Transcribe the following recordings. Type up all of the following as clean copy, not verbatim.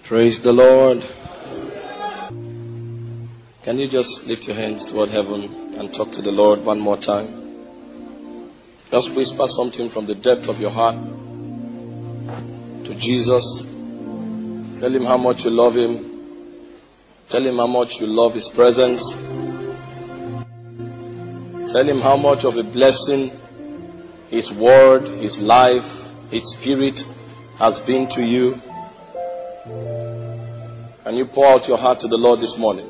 Praise the Lord. Can you just lift your hands toward heaven and talk to the Lord one more time? Just whisper something from the depth of your heart to Jesus. Tell him how much you love him. Tell him how much you love his presence. Tell him how much of a blessing his word, his life, his spirit has been to you. Can you pour out your heart to the Lord this morning?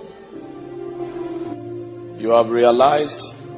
You have realized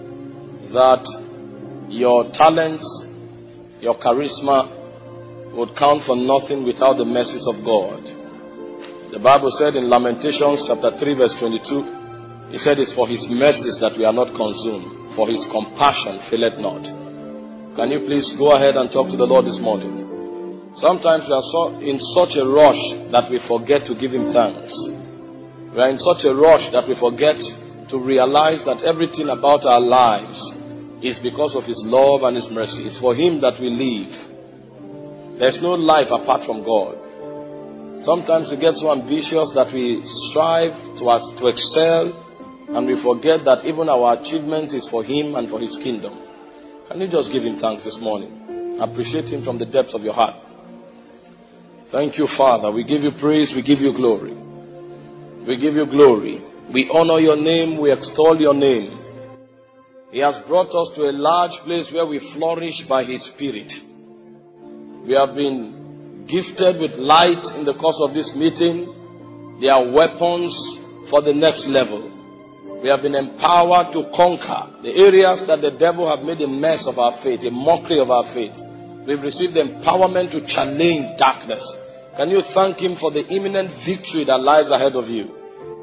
that your talents, your charisma would count for nothing without the mercies of God. The Bible said in Lamentations chapter 3 verse 22, it said it's for his mercies that we are not consumed, for his compassion faileth not. Can you please go ahead and talk to the Lord this morning? Sometimes we are in such a rush that we forget to give him thanks. We are in such a rush that we forget to realize that everything about our lives is because of his love and his mercy. It's for him that we live. There's no life apart from God. Sometimes we get so ambitious that we strive to excel, and we forget that even our achievement is for him and for his kingdom. Can you just give him thanks this morning? Appreciate him from the depths of your heart. Thank you, Father. We give you praise. We give you glory. We give you glory. We honor your name. We extol your name. He has brought us to a large place where we flourish by his Spirit. We have been gifted with light in the course of this meeting. They are weapons for the next level. We have been empowered to conquer the areas that the devil have made a mess of our faith, a mockery of our faith. We've received the empowerment to challenge darkness. Can you thank him for the imminent victory that lies ahead of you?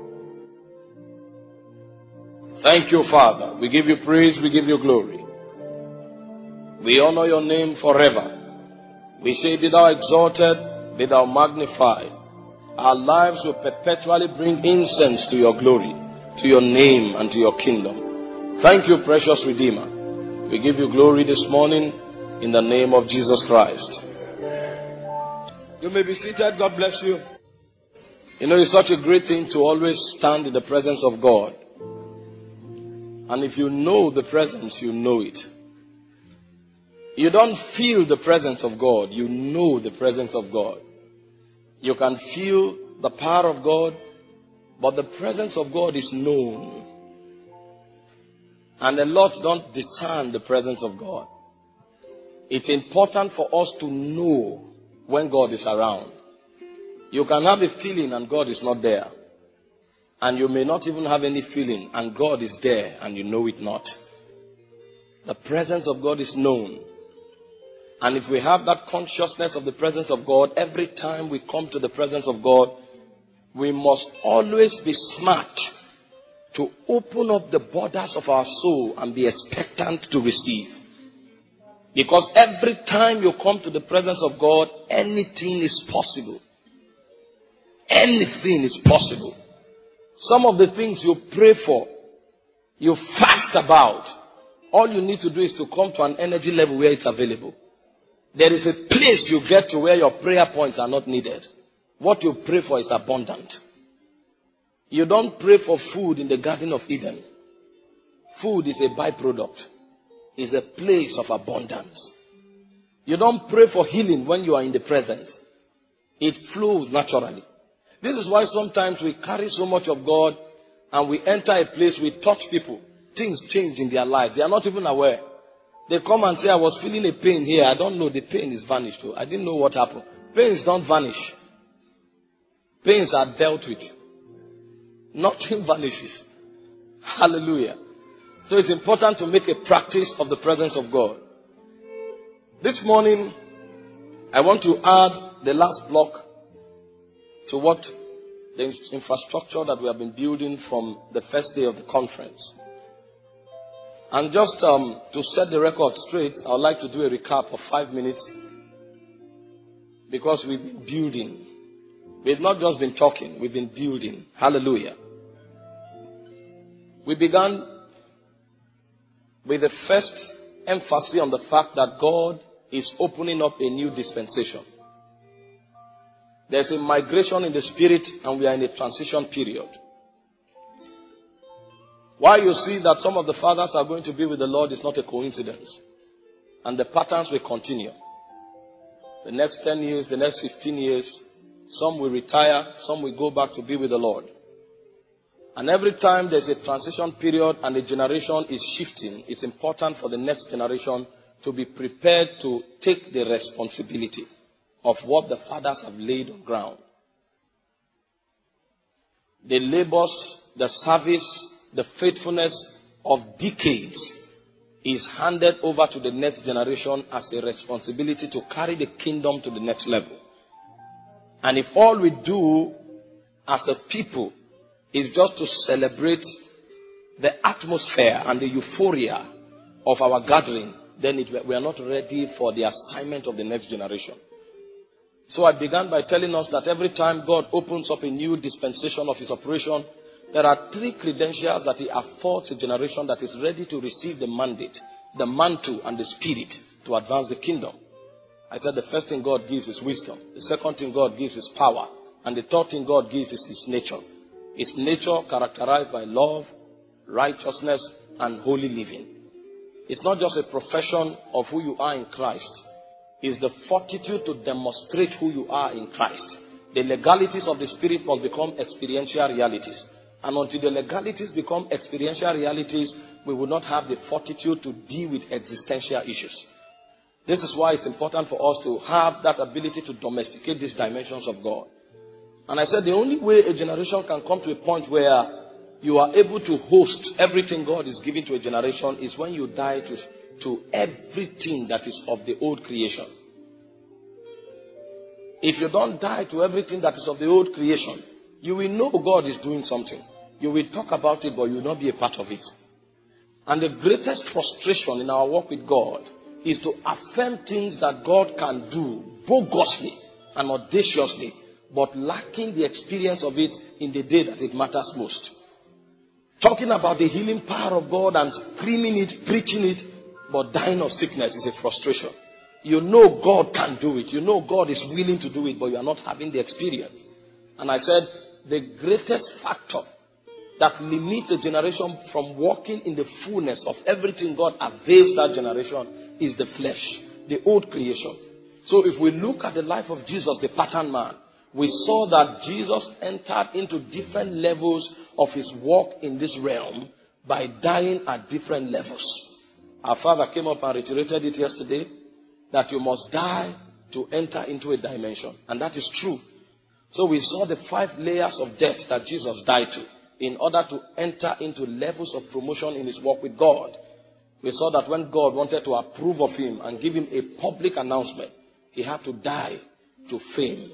Thank you, Father. We give you praise. We give you glory. We honor your name forever. We say, be thou exalted, be thou magnified. Our lives will perpetually bring incense to your glory, to your name, and to your kingdom. Thank you, precious Redeemer. We give you glory this morning in the name of Jesus Christ. You may be seated. God bless you. You know, it's such a great thing to always stand in the presence of God. And if you know the presence, you know it. You don't feel the presence of God. You know the presence of God. You can feel the power of God, but the presence of God is known. And a lot don't discern the presence of God. It's important for us to know when God is around. You can have a feeling and God is not there. And you may not even have any feeling and God is there and you know it not. The presence of God is known. And if we have that consciousness of the presence of God, every time we come to the presence of God, we must always be smart to open up the borders of our soul and be expectant to receive. Because every time you come to the presence of God, anything is possible. Anything is possible. Some of the things you pray for, you fast about, all you need to do is to come to an energy level where it's available. There is a place you get to where your prayer points are not needed. What you pray for is abundant. You don't pray for food in the Garden of Eden. Food is a byproduct. It's a place of abundance. You don't pray for healing when you are in the presence. It flows naturally. This is why sometimes we carry so much of God and we enter a place, we touch people. Things change in their lives. They are not even aware. They come and say, I was feeling a pain here. I don't know. The pain is vanished too. I didn't know what happened. Pains don't vanish. Pains are dealt with. Nothing vanishes. Hallelujah. So it's important to make a practice of the presence of God. This morning, I want to add the last block to what the infrastructure that we have been building from the first day of the conference. And just to set the record straight, I would like to do a recap of 5 minutes because we've been building. We've not just been talking, we've been building. Hallelujah. We began with the first emphasis on the fact that God is opening up a new dispensation. There's a migration in the spirit, and we are in a transition period. Why you see that some of the fathers are going to be with the Lord is not a coincidence. And the patterns will continue. The next 10 years, the next 15 years, some will retire, some will go back to be with the Lord. And every time there's a transition period and a generation is shifting, it's important for the next generation to be prepared to take the responsibility of what the fathers have laid on ground. The labors, the service, the faithfulness of decades is handed over to the next generation as a responsibility to carry the kingdom to the next level. And if all we do as a people is just to celebrate the atmosphere and the euphoria of our gathering, then we are not ready for the assignment of the next generation. So I began by telling us that every time God opens up a new dispensation of his operation, there are 3 credentials that he affords a generation that is ready to receive the mandate, the mantle, and the spirit to advance the kingdom. I said the first thing God gives is wisdom. The second thing God gives is power. And the third thing God gives is his nature. His nature characterized by love, righteousness, and holy living. It's not just a profession of who you are in Christ. It's the fortitude to demonstrate who you are in Christ. The legalities of the spirit must become experiential realities. And until the legalities become experiential realities, we will not have the fortitude to deal with existential issues. This is why it's important for us to have that ability to domesticate these dimensions of God. And I said the only way a generation can come to a point where you are able to host everything God is giving to a generation is when you die to everything that is of the old creation. If you don't die to everything that is of the old creation, you will know God is doing something. You will talk about it, but you will not be a part of it. And the greatest frustration in our work with God is to affirm things that God can do bogusly and audaciously, but lacking the experience of it in the day that it matters most. Talking about the healing power of God and screaming it, preaching it, but dying of sickness is a frustration. You know God can do it. You know God is willing to do it, but you are not having the experience. And I said, the greatest factor that limits a generation from walking in the fullness of everything God avails that generation is the flesh, the old creation. So if we look at the life of Jesus, the pattern man, we saw that Jesus entered into different levels of his walk in this realm by dying at different levels. Our father came up and reiterated it yesterday, that you must die to enter into a dimension. And that is true. So we saw the 5 layers of death that Jesus died to in order to enter into levels of promotion in his walk with God. We saw that when God wanted to approve of him and give him a public announcement, he had to die to fame.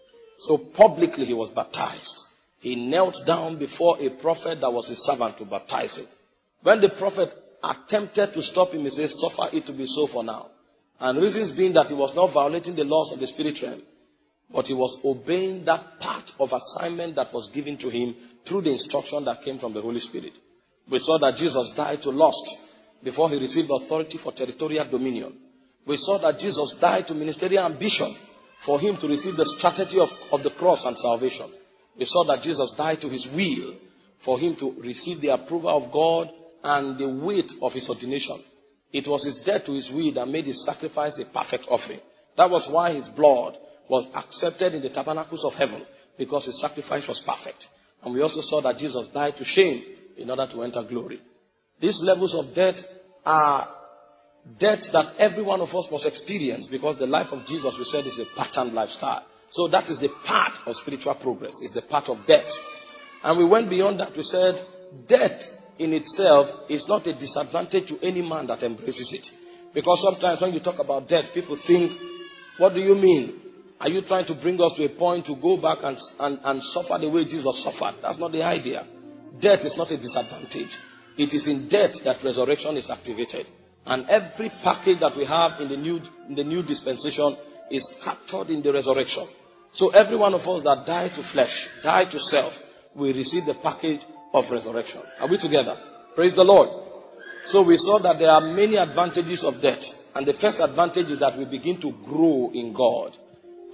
So publicly he was baptized. He knelt down before a prophet that was his servant to baptize him. When the prophet attempted to stop him, he said, suffer it to be so for now. And reasons being that he was not violating the laws of the spirit realm, but he was obeying that part of assignment that was given to him through the instruction that came from the Holy Spirit. We saw that Jesus died to lust before he received authority for territorial dominion. We saw that Jesus died to ministerial ambition for him to receive the strategy of the cross and salvation. We saw that Jesus died to his will for him to receive the approval of God and the weight of his ordination. It was his death to his will that made his sacrifice a perfect offering. That was why his blood was accepted in the tabernacles of heaven, because his sacrifice was perfect. And we also saw that Jesus died to shame in order to enter glory. These levels of death are deaths that every one of us must experience, because the life of Jesus, we said, is a patterned lifestyle. So that is the part of spiritual progress, is the part of death. And we went beyond that. We said death in itself is not a disadvantage to any man that embraces it. Because sometimes when you talk about death, people think, what do you mean? Are you trying to bring us to a point to go back and suffer the way Jesus suffered? That's not the idea. Death is not a disadvantage. It is in death that resurrection is activated. And every package that we have in the new dispensation is captured in the resurrection. So every one of us that die to flesh, die to self, will receive the package of resurrection. Are we together? Praise the Lord. So we saw that there are many advantages of death. And the first advantage is that we begin to grow in God.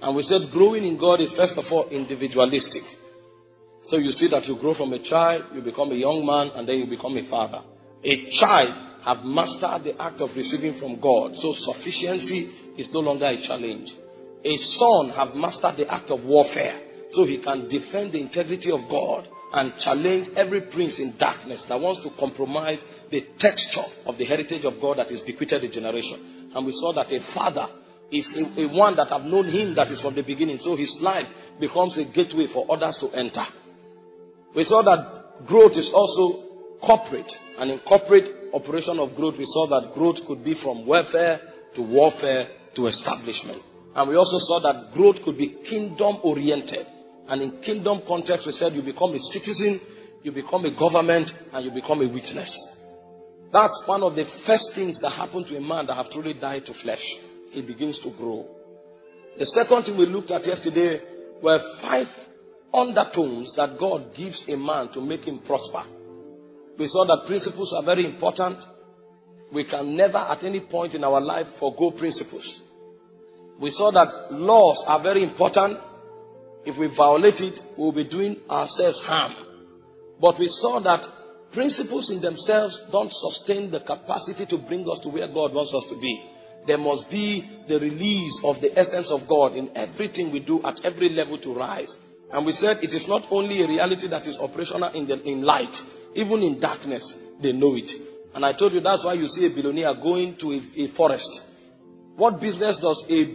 And we said growing in God is first of all individualistic. So you see that you grow from a child, you become a young man, and then you become a father. A child have mastered the act of receiving from God. So sufficiency is no longer a challenge. A son have mastered the act of warfare. So he can defend the integrity of God and challenge every prince in darkness that wants to compromise the texture of the heritage of God that is bequeathed a generation. And we saw that a father is a one that have known him that is from the beginning. So his life becomes a gateway for others to enter. We saw that growth is also corporate. And in corporate operation of growth, we saw that growth could be from welfare to warfare to establishment. And we also saw that growth could be kingdom oriented. And in kingdom context, we said you become a citizen, you become a government, and you become a witness. That's one of the first things that happen to a man that have truly died to flesh. He begins to grow. The second thing we looked at yesterday were 5 undertones that God gives a man to make him prosper. We saw that principles are very important. We can never at any point in our life forego principles. We saw that laws are very important. If we violate it, we will be doing ourselves harm. But we saw that principles in themselves don't sustain the capacity to bring us to where God wants us to be. There must be the release of the essence of God in everything we do at every level to rise. And we said it is not only a reality that is operational in light. Even in darkness, they know it. And I told you that's why you see a billionaire going to a forest. What business does a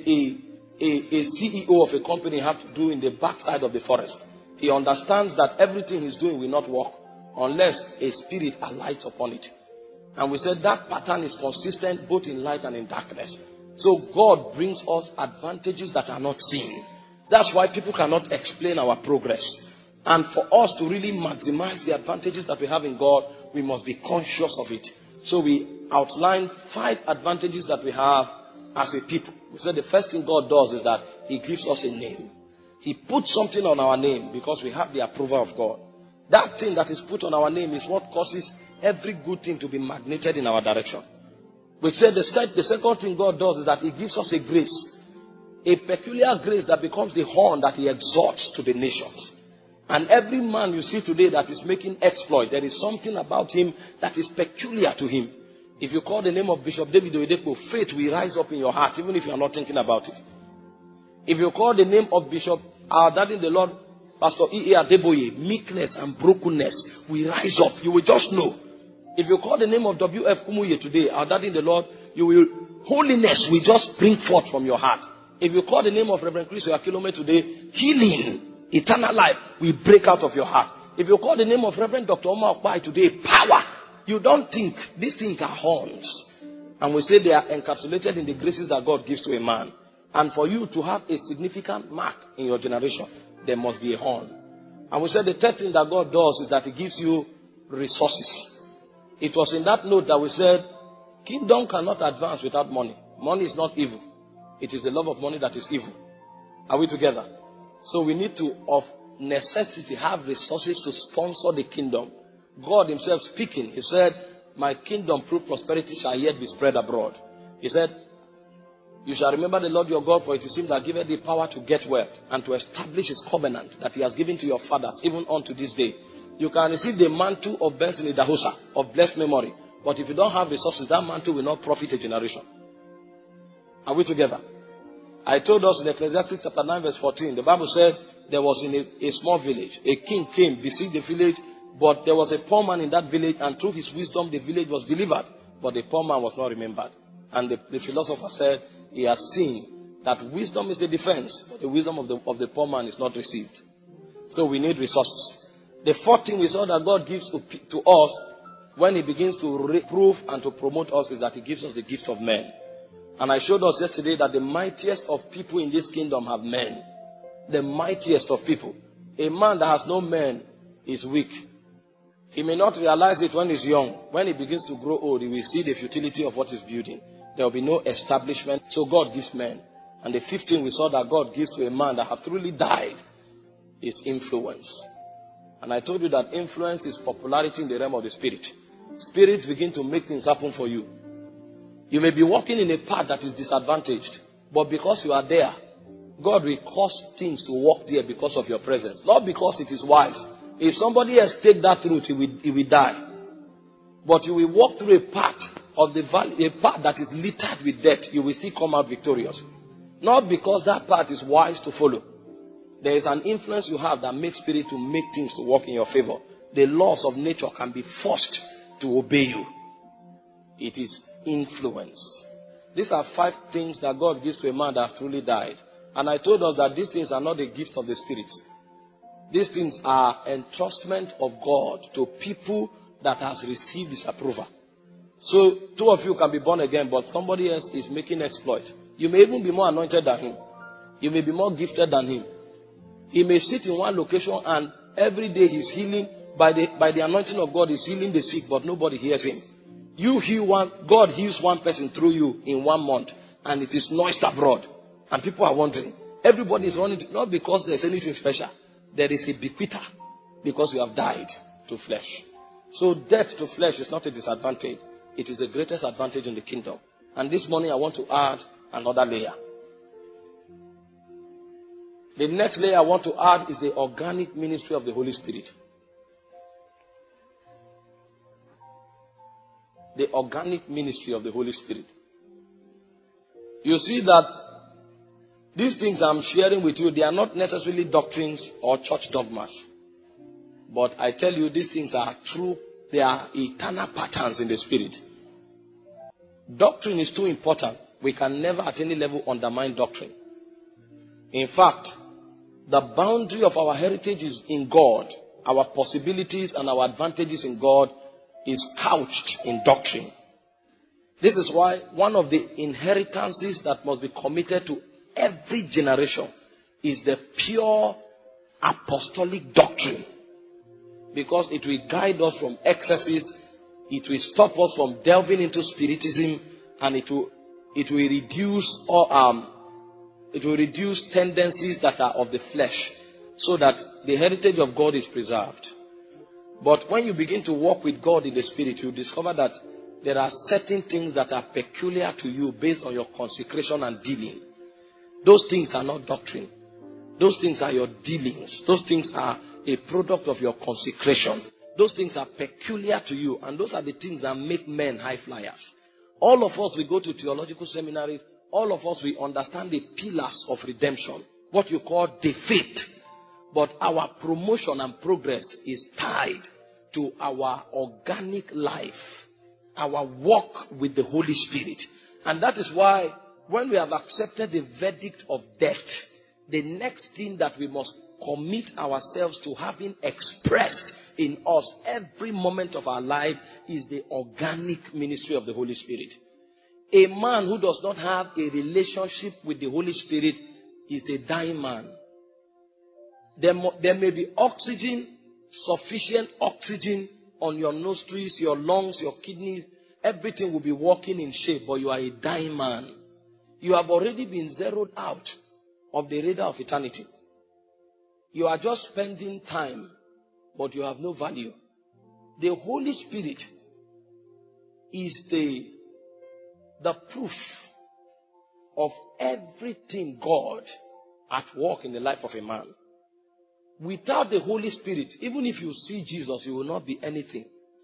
CEO of a company have to do in the backside of the forest? He understands that everything he's doing will not work unless a spirit alights upon it. And we said that pattern is consistent both in light and in darkness. So God brings us advantages that are not seen. That's why people cannot explain our progress. And for us to really maximize the advantages that we have in God, we must be conscious of it. So we outlined 5 advantages that we have as a people. We said the first thing God does is that He gives us a name. He puts something on our name because we have the approval of God. That thing that is put on our name is what causes every good thing to be magneted in our direction. We said the second thing God does is that He gives us a grace. A peculiar grace that becomes the horn that He exalts to the nations. And every man you see today that is making exploit, there is something about him that is peculiar to him. If you call the name of Bishop David Oyedepo, faith will rise up in your heart, even if you are not thinking about it. If you call the name of Bishop, our daddy in the Lord, Pastor E.A. Adeboye, meekness and brokenness will rise up. You will just know. If you call the name of W.F. Kumuye today, our daddy in the Lord, holiness will just bring forth from your heart. If you call the name of Reverend Chris Oyakilome today, healing, eternal life will break out of your heart. If you call the name of Reverend Dr. Omar Okpai today, power. You don't think these things are horns. And we say they are encapsulated in the graces that God gives to a man. And for you to have a significant mark in your generation, there must be a horn. And we said the third thing that God does is that He gives you resources. It was in that note that we said, kingdom cannot advance without money. Money is not evil. It is the love of money that is evil. Are we together? So we need to, of necessity, have resources to sponsor the kingdom. God Himself speaking, He said, my kingdom through prosperity shall yet be spread abroad. He said, you shall remember the Lord your God, for it is Him that giveth thee power to get wealth and to establish His covenant that He has given to your fathers, even unto this day. You can receive the mantle of Benson Idahosa, of blessed memory. But if you don't have resources, that mantle will not profit a generation. Are we together? I told us in Ecclesiastes chapter 9 verse 14, the Bible said there was in a small village, a king came, besieged the village, but there was a poor man in that village, and through his wisdom the village was delivered, but the poor man was not remembered. And the philosopher said he has seen that wisdom is a defense, but the wisdom of the poor man is not received. So we need resources. The fourth thing we saw that God gives to us when He begins to reprove and to promote us is that He gives us the gift of men. And I showed us yesterday that the mightiest of people in this kingdom have men. The mightiest of people. A man that has no men is weak. He may not realize it when he's young. When he begins to grow old, he will see the futility of what he's building. There will be no establishment. So God gives men. And the fifth thing we saw that God gives to a man that have truly died is influence. And I told you that influence is popularity in the realm of the spirit. Spirits begin to make things happen for you. You may be walking in a path that is disadvantaged, but because you are there, God will cause things to work there because of your presence. Not because it is wise. If somebody else take that route, he will die. But you will walk through a path of the valley, a path that is littered with death. You will still come out victorious. Not because that path is wise to follow. There is an influence you have that makes spirit to make things to work in your favor. The laws of nature can be forced to obey you. It is influence. These are 5 things that God gives to a man that has truly died. And I told us that these things are not the gifts of the Spirit. These things are entrustment of God to people that has received His approval. So 2 of you can be born again, but somebody else is making exploit. You may even be more anointed than him. You may be more gifted than him. He may sit in one location and every day he's healing. By the anointing of God, he's healing the sick, but nobody hears him. You heal one, God heals one person through you in 1 month, and it is noised abroad. And people are wondering. Everybody is running, not because there's anything special. There is a bequeather, because you have died to flesh. So death to flesh is not a disadvantage. It is the greatest advantage in the kingdom. And this morning I want to add another layer. The next layer I want to add is the organic ministry of the Holy Spirit. The organic ministry of the Holy Spirit. You see that these things I'm sharing with you, they are not necessarily doctrines or church dogmas. But I tell you, these things are true. They are eternal patterns in the Spirit. Doctrine is too important. We can never at any level undermine doctrine. In fact, the boundary of our heritage is in God. Our possibilities and our advantages in God is couched in doctrine. This is why one of the inheritances that must be committed to every generation is the pure apostolic doctrine. Because it will guide us from excesses, it will stop us from delving into spiritism, and it will reduce tendencies that are of the flesh, so that the heritage of God is preserved. But when you begin to walk with God in the Spirit, you discover that there are certain things that are peculiar to you based on your consecration and dealing. Those things are not doctrine. Those things are your dealings. Those things are a product of your consecration. Those things are peculiar to you, and those are the things that make men high flyers. All of us, we go to theological seminaries. All of us, we understand the pillars of redemption, what you call the faith. But our promotion and progress is tied to our organic life, our walk with the Holy Spirit. And that is why when we have accepted the verdict of death, the next thing that we must commit ourselves to having expressed in us every moment of our life is the organic ministry of the Holy Spirit. A man who does not have a relationship with the Holy Spirit is a dying man. There may be oxygen, sufficient oxygen on your nostrils, your lungs, your kidneys. Everything will be working in shape, but you are a dying man. You have already been zeroed out of the radar of eternity. You are just spending time, but you have no value. The Holy Spirit is the proof of everything God at work in the life of a man. Without the Holy Spirit, even if you see Jesus, you will not be anything.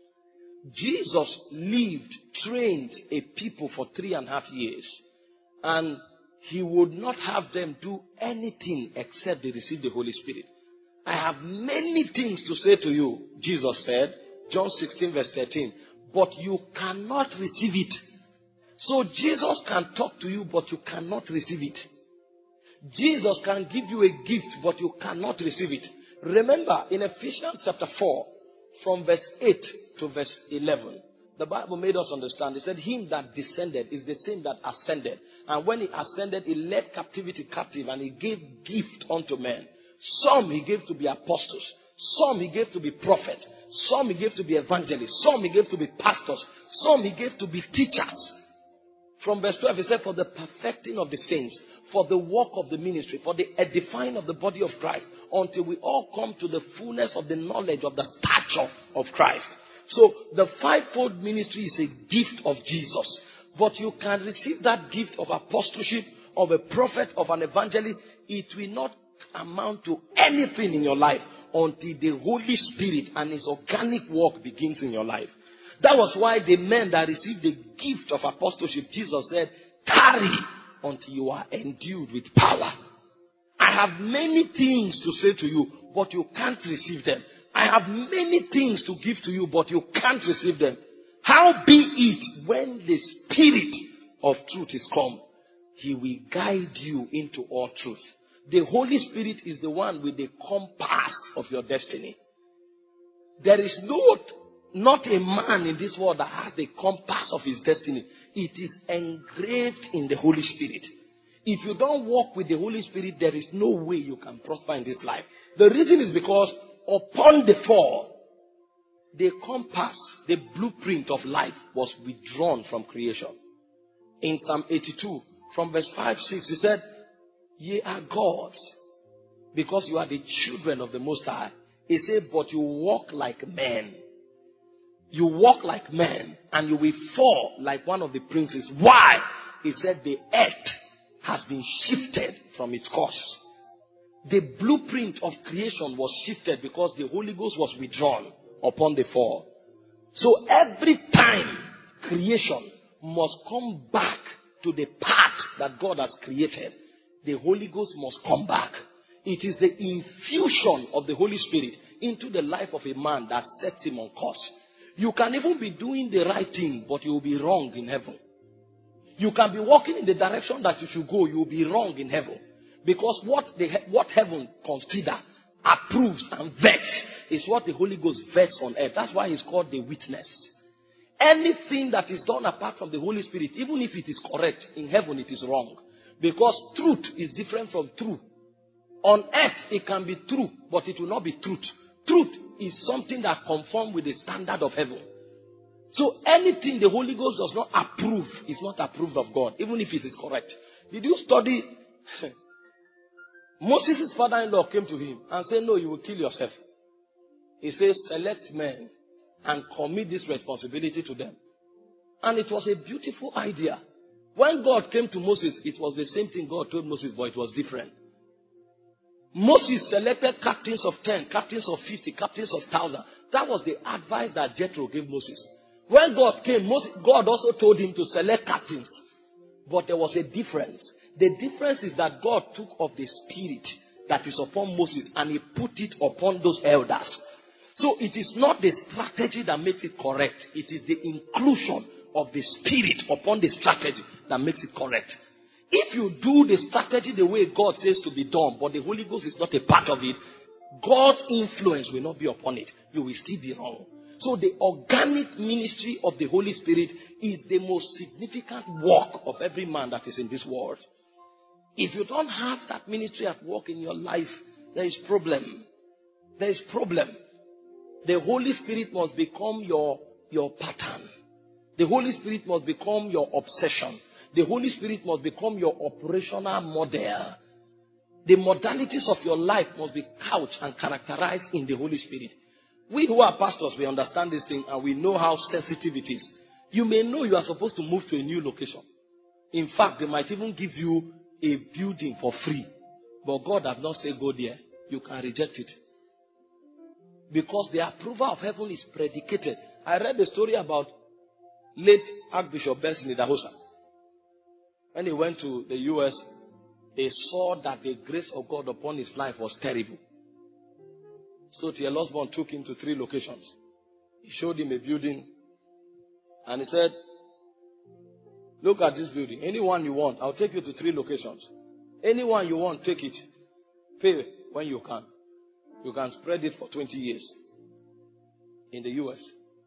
Jesus lived, trained a people for 3.5 years, and he would not have them do anything except they receive the Holy Spirit. I have many things to say to you, Jesus said, John 16 verse 13, but you cannot receive it. So Jesus can talk to you, but you cannot receive it. Jesus can give you a gift, but you cannot receive it. Remember, in Ephesians chapter 4, from verse 8 to verse 11, the Bible made us understand. It said, him that descended is the same that ascended. And when he ascended, he led captivity captive, and he gave gift unto men. Some he gave to be apostles. Some he gave to be prophets. Some he gave to be evangelists. Some he gave to be pastors. Some he gave to be teachers. From verse 12, he said, for the perfecting of the saints, for the work of the ministry, for the edifying of the body of Christ, until we all come to the fullness of the knowledge of the stature of Christ. So the fivefold ministry is a gift of Jesus. But you can receive that gift of apostleship, of a prophet, of an evangelist, it will not amount to anything in your life until the Holy Spirit and His organic work begins in your life. That was why the men that received the gift of apostleship, Jesus said, tarry until you are endued with power. I have many things to say to you, but you can't receive them. I have many things to give to you, but you can't receive them. How be it when the Spirit of truth is come, He will guide you into all truth. The Holy Spirit is the one with the compass of your destiny. There is not a man in this world that has the compass of his destiny. It is engraved in the Holy Spirit. If you don't walk with the Holy Spirit, there is no way you can prosper in this life. The reason is because upon the fall, the compass, the blueprint of life was withdrawn from creation. In Psalm 82, from verse 5-6, he said, ye are gods, because you are the children of the Most High. He said, but you walk like men. You walk like men, and you will fall like one of the princes. Why? He said, the earth has been shifted from its course. The blueprint of creation was shifted because the Holy Ghost was withdrawn upon the fall. So every time creation must come back to the path that God has created, the Holy Ghost must come back. It is the infusion of the Holy Spirit into the life of a man that sets him on course. You can even be doing the right thing, but you will be wrong in heaven. You can be walking in the direction that you should go, you will be wrong in heaven. Because what heaven considers, approves, and vets is what the Holy Ghost vets on earth. That's why it's called the witness. Anything that is done apart from the Holy Spirit, even if it is correct, in heaven it is wrong. Because truth is different from true. On earth it can be true, but it will not be truth. Truth is something that conforms with the standard of heaven. So anything the Holy Ghost does not approve is not approved of God, even if it is correct. Did you study? Moses' father-in-law came to him and said, no, you will kill yourself. He says, select men and commit this responsibility to them. And it was a beautiful idea. When God came to Moses, it was the same thing God told Moses, but it was different. Moses selected captains of 10, captains of 50, captains of 1,000. That was the advice that Jethro gave Moses. When God came, God also told him to select captains. But there was a difference. The difference is that God took of the spirit that is upon Moses and he put it upon those elders. So it is not the strategy that makes it correct. It is the inclusion of the spirit upon the strategy that makes it correct. If you do the strategy the way God says to be done, but the Holy Ghost is not a part of it, God's influence will not be upon it. You will still be wrong. So the organic ministry of the Holy Spirit is the most significant work of every man that is in this world. If you don't have that ministry at work in your life, there is problem. There is problem. The Holy Spirit must become your pattern. The Holy Spirit must become your obsession. The Holy Spirit must become your operational model. The modalities of your life must be couched and characterized in the Holy Spirit. We who are pastors, we understand this thing and we know how sensitive it is. You may know you are supposed to move to a new location. In fact, they might even give you a building for free. But God has not said go there. You can reject it. Because the approval of heaven is predicated. I read the story about late Archbishop Benson Idahosa. When he went to the US, they saw that the grace of God upon his life was terrible. So T.L. Osborne took him to 3 locations. He showed him a building and he said, look at this building. Anyone you want, I'll take you to 3 locations. Anyone you want, take it. Pay when you can. You can spread it for 20 years in the US.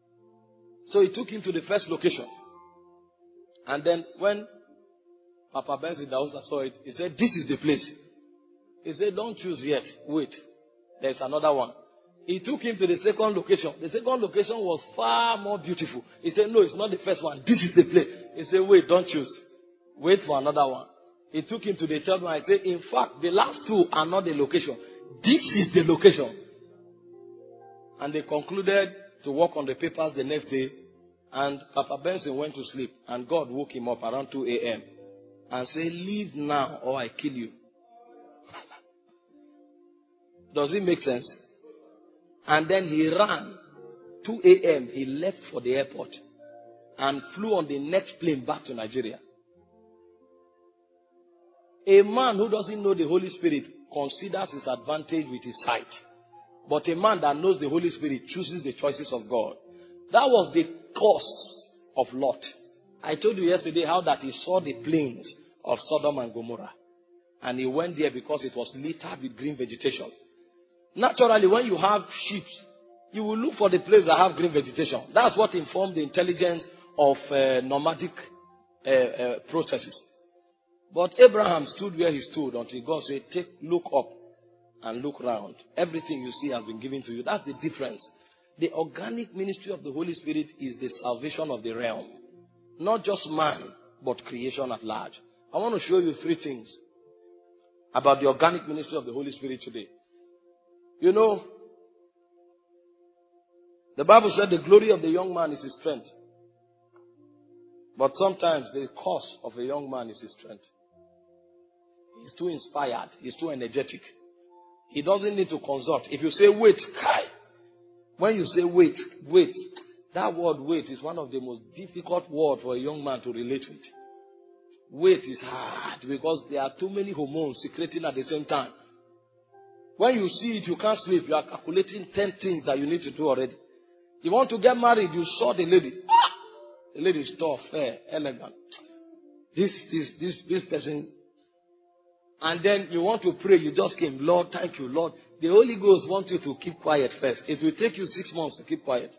So he took him to the first location. And then when Papa Benson Idahosa saw it, he said, this is the place. He said, don't choose yet. Wait. There's another one. He took him to the second location. The second location was far more beautiful. He said, no, it's not the first one. This is the place. He said, wait, don't choose. Wait for another one. He took him to the third one. I said, in fact, the last 2 are not the location. This is the location. And they concluded to work on the papers the next day. And Papa Benson went to sleep. And God woke him up around 2 a.m. and said, leave now or I kill you. Does it make sense? And then he ran. 2 a.m. he left for the airport and flew on the next plane back to Nigeria. A man who doesn't know the Holy Spirit considers his advantage with his sight. But a man that knows the Holy Spirit chooses the choices of God. That was the cause of Lot. I told you yesterday how that he saw the plains of Sodom and Gomorrah. And he went there because it was littered with green vegetation. Naturally, when you have sheep, you will look for the place that have green vegetation. That's what informed the intelligence of nomadic processes. But Abraham stood where he stood until God said, look up and look round. Everything you see has been given to you. That's the difference. The organic ministry of the Holy Spirit is the salvation of the realm. Not just man, but creation at large. I want to show you 3 things about the organic ministry of the Holy Spirit today. You know, the Bible said the glory of the young man is his strength. But sometimes the cost of a young man is his strength. He's too inspired. He's too energetic. He doesn't need to consult. If you say wait, kai. When you say wait, that word wait is one of the most difficult words for a young man to relate with. Wait is hard because there are too many hormones secreting at the same time. When you see it, you can't sleep. You are calculating 10 things that you need to do already. You want to get married, you saw the lady. The lady is tall, fair, elegant. This person. And then you want to pray, you just came. Lord, thank you, Lord. The Holy Ghost wants you to keep quiet first. It will take you 6 months to keep quiet.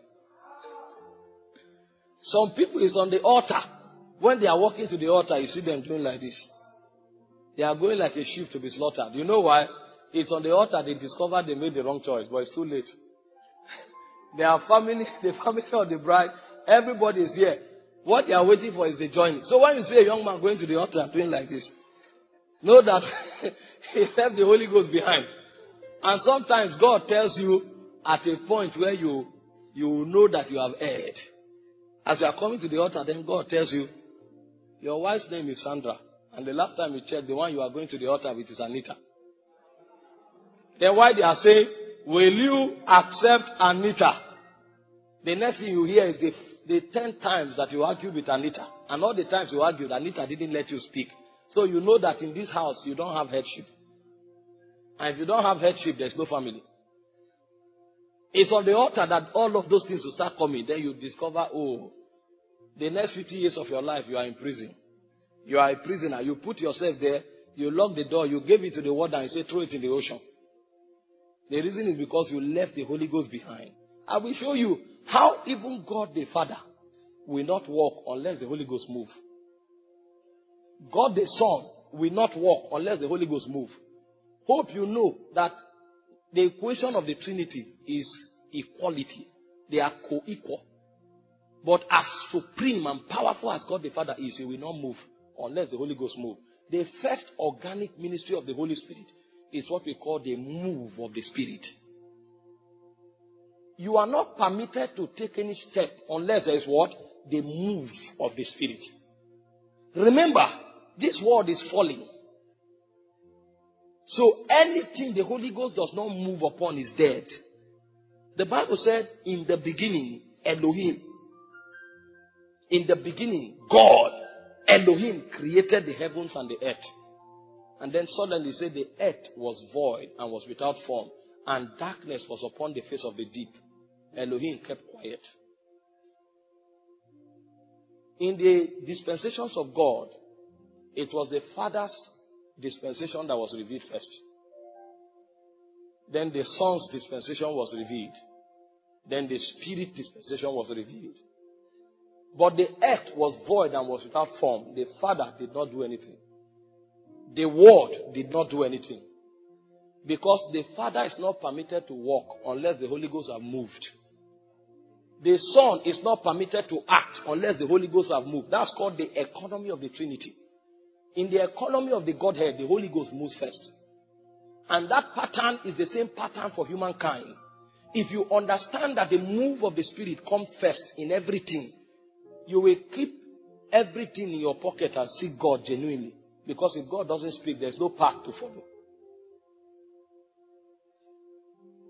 Some people is on the altar. When they are walking to the altar, you see them doing like this. They are going like a sheep to be slaughtered. You know why? It's on the altar they discovered they made the wrong choice, but it's too late. Their family, the family of the bride, everybody is here. What they are waiting for is the joining. So when you see a young man going to the altar and doing like this, know that he left the Holy Ghost behind. And sometimes God tells you at a point where you know that you have erred. As you are coming to the altar, then God tells you, your wife's name is Sandra. And the last time you checked, the one you are going to the altar with is Anita. Then why they are saying, will you accept Anita? The next thing you hear is the 10 times that you argued with Anita. And all the times you argued, Anita didn't let you speak. So you know that in this house, you don't have headship. And if you don't have headship, there's no family. It's on the altar that all of those things will start coming. Then you discover, the next 50 years of your life, you are in prison. You are a prisoner. You put yourself there. You lock the door. You gave it to the warden and say, throw it in the ocean. The reason is because you left the Holy Ghost behind. I will show you how even God the Father will not walk unless the Holy Ghost move. God the Son will not walk unless the Holy Ghost move. Hope you know that the equation of the Trinity is equality. They are co-equal. But as supreme and powerful as God the Father is, He will not move unless the Holy Ghost moves. The first organic ministry of the Holy Spirit is what we call the move of the Spirit. You are not permitted to take any step unless there is what? The move of the Spirit. Remember, this world is falling. So anything the Holy Ghost does not move upon is dead. The Bible said, in the beginning, Elohim. In the beginning, God, Elohim, created the heavens and the earth. And then suddenly said the earth was void and was without form. And darkness was upon the face of the deep. Elohim kept quiet. In the dispensations of God, it was the Father's dispensation that was revealed first. Then the Son's dispensation was revealed. Then the Spirit dispensation was revealed. But the earth was void and was without form. The Father did not do anything. The Word did not do anything. Because the Father is not permitted to walk unless the Holy Ghost have moved. The Son is not permitted to act unless the Holy Ghost have moved. That's called the economy of the Trinity. In the economy of the Godhead, the Holy Ghost moves first. And that pattern is the same pattern for humankind. If you understand that the move of the Spirit comes first in everything, you will keep everything in your pocket and seek God genuinely. Because if God doesn't speak, there's no path to follow.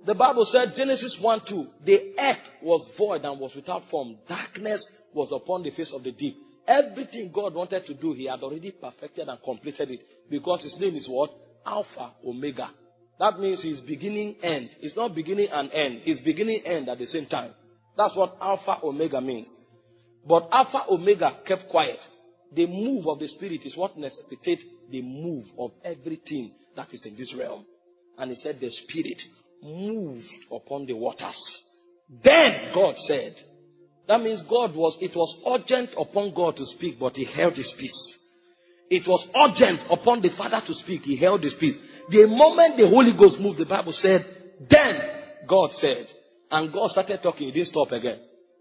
The Bible said, Genesis 1:2, the earth was void and was without form. Darkness was upon the face of the deep. Everything God wanted to do, he had already perfected and completed it. Because his name is what? Alpha, Omega. That means he's beginning, end. It's not beginning and end. It's beginning, end at the same time. That's what Alpha, Omega means. But Alpha, Omega kept quiet. The move of the Spirit is what necessitates the move of everything that is in this realm. And he said the Spirit moved upon the waters. Then God said, that means it was urgent upon God to speak, but he held his peace. It was urgent upon the Father to speak, he held his peace. The moment the Holy Ghost moved, the Bible said, then God said, and God started talking, he didn't stop again.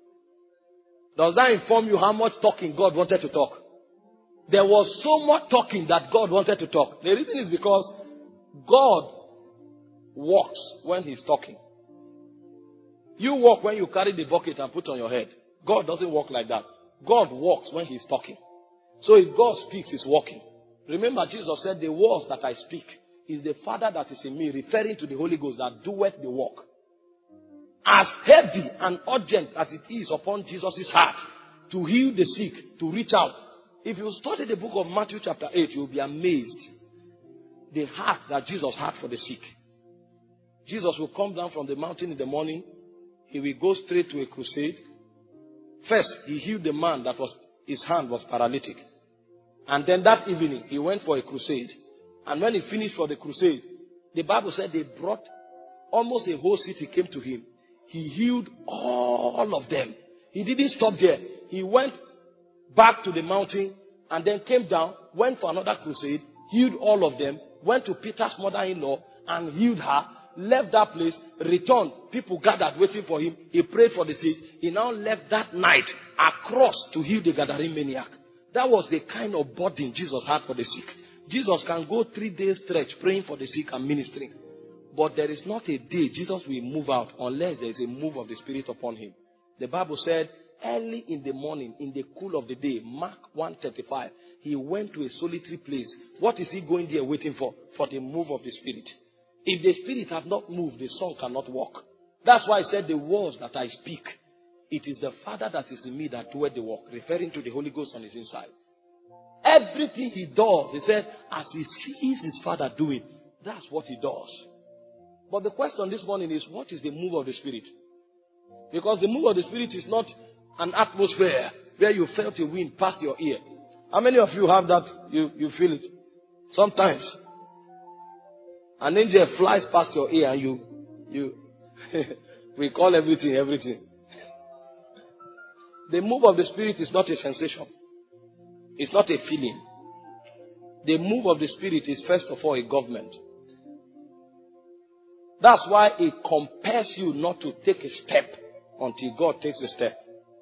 Does that inform you how much talking God wanted to talk? There was so much talking that God wanted to talk. The reason is because God walks when he's talking. You walk when you carry the bucket and put on your head. God doesn't walk like that. God walks when he's talking. So if God speaks, he's walking. Remember, Jesus said, the words that I speak is the Father that is in me, referring to the Holy Ghost that doeth the work. As heavy and urgent as it is upon Jesus' heart to heal the sick, to reach out. If you study the book of Matthew chapter 8, you'll be amazed. The heart that Jesus had for the sick. Jesus will come down from the mountain in the morning. He will go straight to a crusade. First, he healed the man that his hand was paralytic. And then that evening, he went for a crusade. And when he finished for the crusade, the Bible said they brought almost a whole city came to him. He healed all of them. He didn't stop there. He went back to the mountain and then came down, went for another crusade, healed all of them, went to Peter's mother-in-law and healed her, left that place, returned. People gathered waiting for him. He prayed for the sick. He now left that night across to heal the Gadarene maniac. That was the kind of burden Jesus had for the sick. Jesus can go 3 days stretch praying for the sick and ministering. But there is not a day Jesus will move out unless there is a move of the Spirit upon him. The Bible said, early in the morning, in the cool of the day, Mark 1:35, he went to a solitary place. What is he going there waiting for? For the move of the Spirit. If the Spirit have not moved, the Son cannot walk. That's why I said the words that I speak, it is the Father that is in me that doeth the work, referring to the Holy Ghost on his inside. Everything he does, he said, as he sees his Father doing, that's what he does. But the question this morning is, what is the move of the Spirit? Because the move of the Spirit is not an atmosphere where you felt a wind pass your ear. How many of you have that? You feel it? Sometimes. An angel flies past your ear and you we call everything. The move of the Spirit is not a sensation. It's not a feeling. The move of the Spirit is first of all a government. That's why it compels you not to take a step until God takes a step.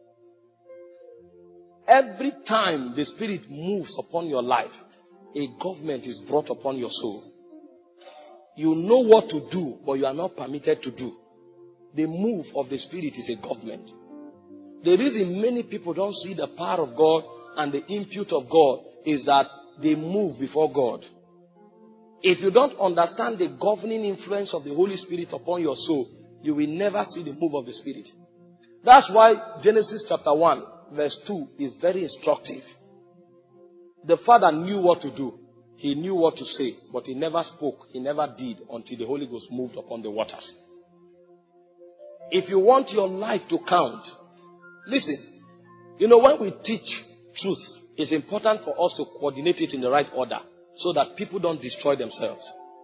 Every time the Spirit moves upon your life, a government is brought upon your soul. You know what to do, but you are not permitted to do. The move of the Spirit is a government. The reason many people don't see the power of God and the input of God is that they move before God. If you don't understand the governing influence of the Holy Spirit upon your soul, you will never see the move of the Spirit. That's why Genesis chapter 1 verse 2 is very instructive. The Father knew what to do. He knew what to say, but he never spoke. He never did until the Holy Ghost moved upon the waters. If you want your life to count, listen, when we teach truth, it's important for us to coordinate it in the right order so that people don't destroy themselves.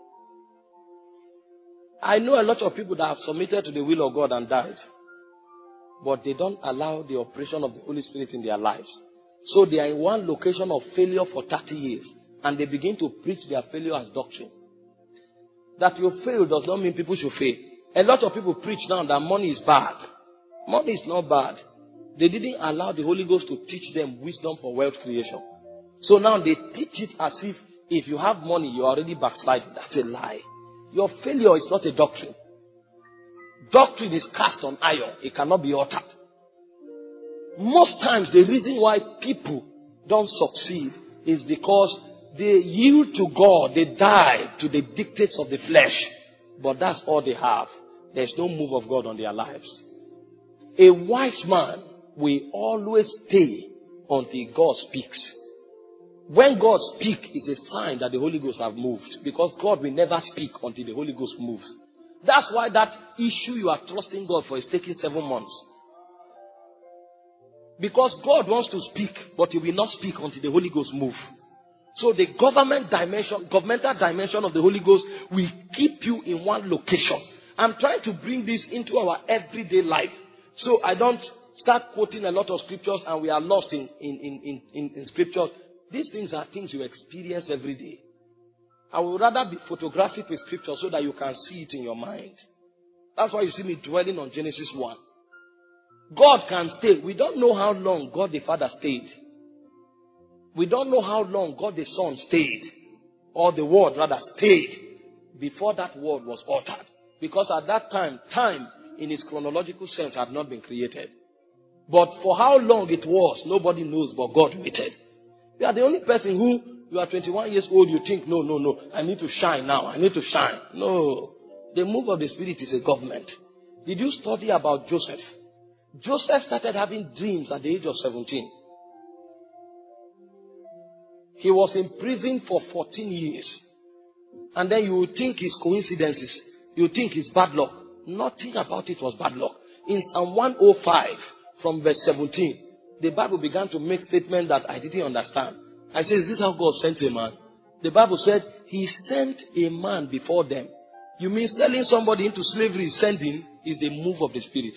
I know a lot of people that have submitted to the will of God and died, but they don't allow the operation of the Holy Spirit in their lives. So they are in one location of failure for 30 years. And they begin to preach their failure as doctrine. That you fail does not mean people should fail. A lot of people preach now that money is bad. Money is not bad. They didn't allow the Holy Ghost to teach them wisdom for wealth creation. So now they teach it as if you have money, you're already backsliding. That's a lie. Your failure is not a doctrine. Doctrine is cast on iron. It cannot be altered. Most times the reason why people don't succeed is because they yield to God. They die to the dictates of the flesh. But that's all they have. there's no move of God on their lives. A wise man will always stay until God speaks. When God speaks, it's a sign that the Holy Ghost have moved. Because God will never speak until the Holy Ghost moves. That's why that issue you are trusting God for is taking 7 months. Because God wants to speak, but He will not speak until the Holy Ghost moves. So the governmental dimension of the Holy Ghost will keep you in one location. I'm trying to bring this into our everyday life. So I don't start quoting a lot of scriptures and we are lost in scriptures. These things are things you experience every day. I would rather be photographic with scripture so that you can see it in your mind. That's why you see me dwelling on Genesis 1. God can stay. We don't know how long God the Father stayed. We don't know how long God the Son stayed. Or the Word rather stayed before that word was uttered. Because at that time, time in its chronological sense had not been created. But for how long it was, nobody knows, but God waited. You are the only person who, you are 21 years old, you think, no, I need to shine now. I need to shine. No. The move of the Spirit is a government. Did you study about Joseph? Joseph started having dreams at the age of 17. He was in prison for 14 years. And then you would think it's coincidences. You would think it's bad luck. Nothing about it was bad luck. In Psalm 105, from verse 17, the Bible began to make statements that I didn't understand. I said, is this how God sent a man? The Bible said, He sent a man before them. You mean selling somebody into slavery, sending, is the move of the Spirit.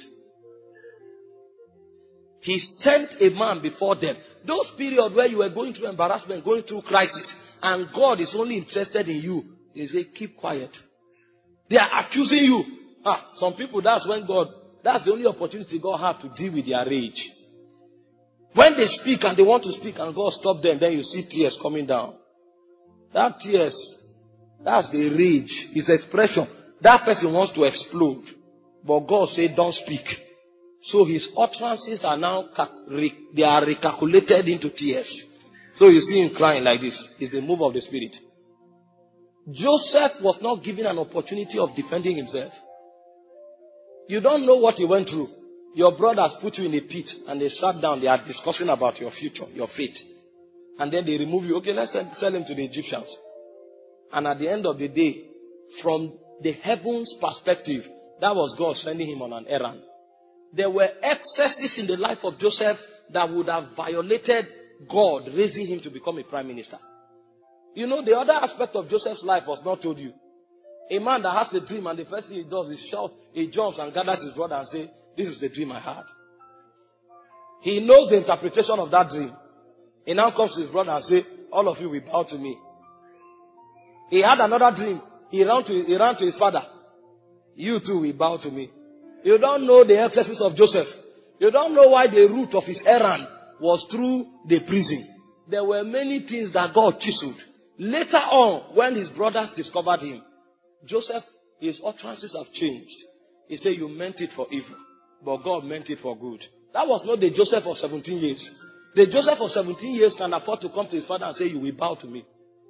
He sent a man before them. Those periods where you were going through embarrassment, going through crisis, and God is only interested in you, He said, keep quiet. They are accusing you. Some people, that's the only opportunity God has to deal with their rage. When they speak and they want to speak and God stop them, then you see tears coming down. That tears, that's the rage, His expression. That person wants to explode. But God said, don't speak. So his utterances are now, they are recalculated into tears. So you see him crying like this. It's the move of the Spirit. Joseph was not given an opportunity of defending himself. You don't know what he went through. Your brothers put you in a pit and they sat down. They are discussing about your future, your fate. And then they remove you. Okay, let's sell him to the Egyptians. And at the end of the day, from the heavens perspective, that was God sending him on an errand. There were excesses in the life of Joseph that would have violated God raising him to become a prime minister. You know, the other aspect of Joseph's life was not told you. A man that has a dream and the first thing he does is shout, he jumps and gathers his brother and say, this is the dream I had. He knows the interpretation of that dream. He now comes to his brother and say, all of you will bow to me. He had another dream. He ran to his father. You too will bow to me. You don't know the excesses of Joseph. You don't know why the root of his errand was through the prison. There were many things that God chiseled. Later on, when his brothers discovered him, Joseph, his utterances have changed. He said, you meant it for evil, but God meant it for good. That was not the Joseph of 17 years. The Joseph of 17 years can afford to come to his father and say, you will bow to me.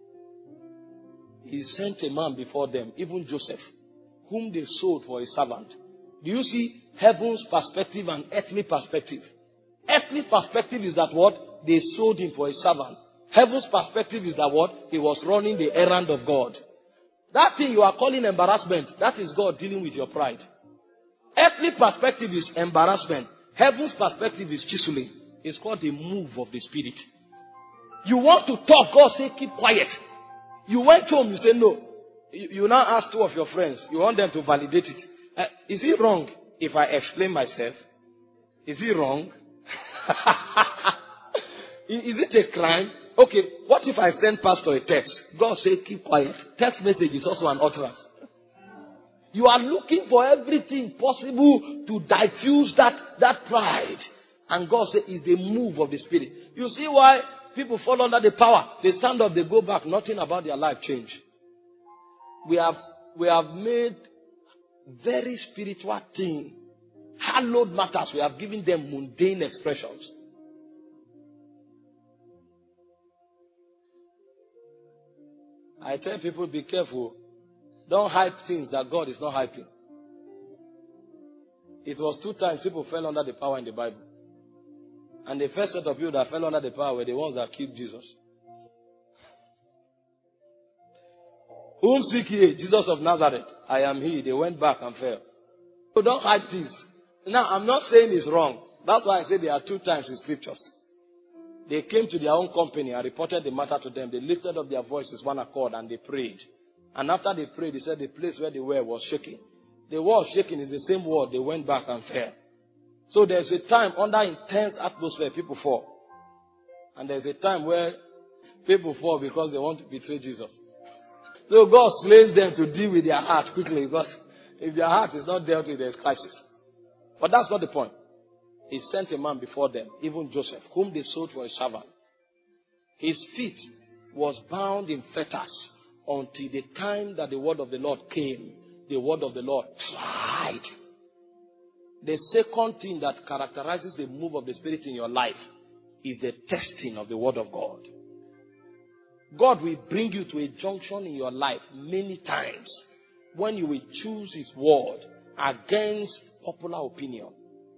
He sent a man before them, even Joseph, whom they sold for a servant. Do you see heaven's perspective and earthly perspective? Earthly perspective is that what? They sold him for a servant. Heaven's perspective is that what? He was running the errand of God. That thing you are calling embarrassment, that is God dealing with your pride. Earthly perspective is embarrassment. Heaven's perspective is chiseling. It's called the move of the Spirit. You want to talk, God say keep quiet. You went home, you say no. You now ask two of your friends. You want them to validate it. Is it wrong if I explain myself? Is it wrong? Is it a crime? Okay, what if I send pastor a text? God say keep quiet. Text message is also an utterance. You are looking for everything possible to diffuse that pride. And God says it's the move of the Spirit. You see why people fall under the power. They stand up, they go back. Nothing about their life change. We have made very spiritual thing, hallowed matters. We have given them mundane expressions. I tell people, be careful. Don't hype things that God is not hyping. It was 2 times people fell under the power in the Bible. And the first set of people that fell under the power were the ones that killed Jesus. Whom seek ye? Jesus of Nazareth. I am he. They went back and fell. So don't hide things. Now, I'm not saying it's wrong. That's why I say there are 2 times in scriptures. They came to their own company and reported the matter to them. They lifted up their voices, one accord, and they prayed. And after they prayed, they said the place where they were was shaking. The wall shaking is the same wall. They went back and fell. So there's a time under intense atmosphere, people fall. And there's a time where people fall because they want to betray Jesus. So God slays them to deal with their heart quickly, because if their heart is not dealt with, there's crisis. But that's not the point. He sent a man before them, even Joseph, whom they sold for a servant. His feet was bound in fetters until the time that the word of the Lord came. The word of the Lord tried. The second thing that characterizes the move of the Spirit in your life is the testing of the word of God. God will bring you to a junction in your life many times when you will choose His word against popular opinion.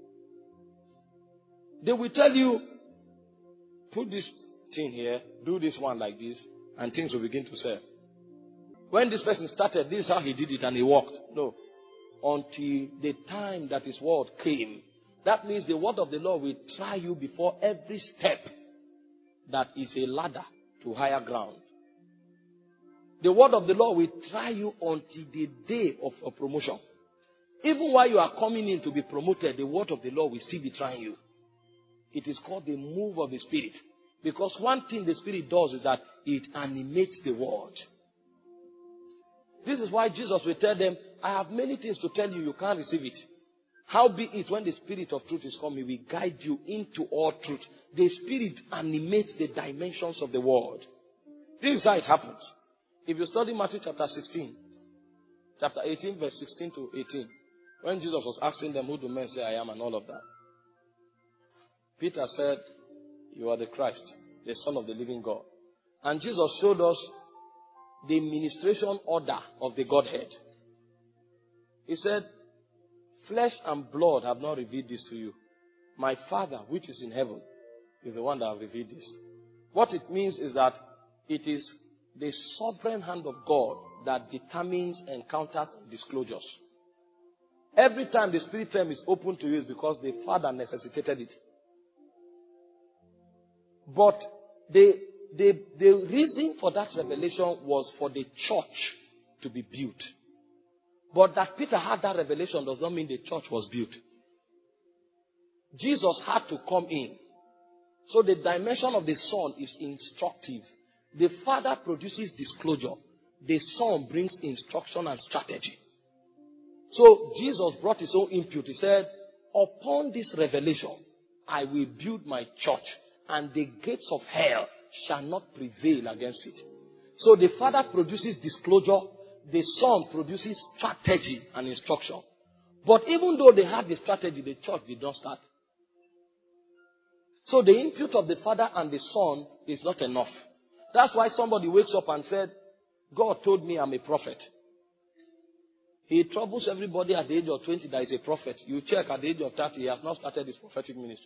They will tell you, put this thing here, do this one like this, and things will begin to sell. When this person started, this is how he did it and he walked. No. Until the time that His word came. That means the word of the Lord will try you before every step that is a ladder to higher ground. The word of the Lord will try you until the day of a promotion. Even while you are coming in to be promoted, the word of the Lord will still be trying you. It is called the move of the Spirit. Because one thing the Spirit does is that it animates the word. This is why Jesus will tell them, I have many things to tell you, you can't receive it. Howbeit, when the Spirit of truth is coming, we guide you into all truth. The Spirit animates the dimensions of the word. This is how it happens. If you study Matthew chapter 16, chapter 18, verse 16 to 18, when Jesus was asking them, who do men say I am, and all of that, Peter said, you are the Christ, the Son of the living God. And Jesus showed us the ministration order of the Godhead. He said, flesh and blood have not revealed this to you. My Father, which is in heaven, is the one that has revealed this. What it means is that it is the sovereign hand of God that determines encounters and disclosures. Every time the Spirit realm is open to you is because the Father necessitated it. But the reason for that revelation was for the church to be built. But that Peter had that revelation does not mean the church was built. Jesus had to come in. So the dimension of the Son is instructive. The Father produces disclosure. The Son brings instruction and strategy. So Jesus brought His own input. He said, upon this revelation, I will build my church, and the gates of hell shall not prevail against it. So the Father produces disclosure. The Son produces strategy and instruction. But even though they had the strategy, the church did not start. So the input of the Father and the Son is not enough. That's why somebody wakes up and said, God told me I'm a prophet. He troubles everybody at the age of 20 that is a prophet. You check at the age of 30, he has not started his prophetic ministry.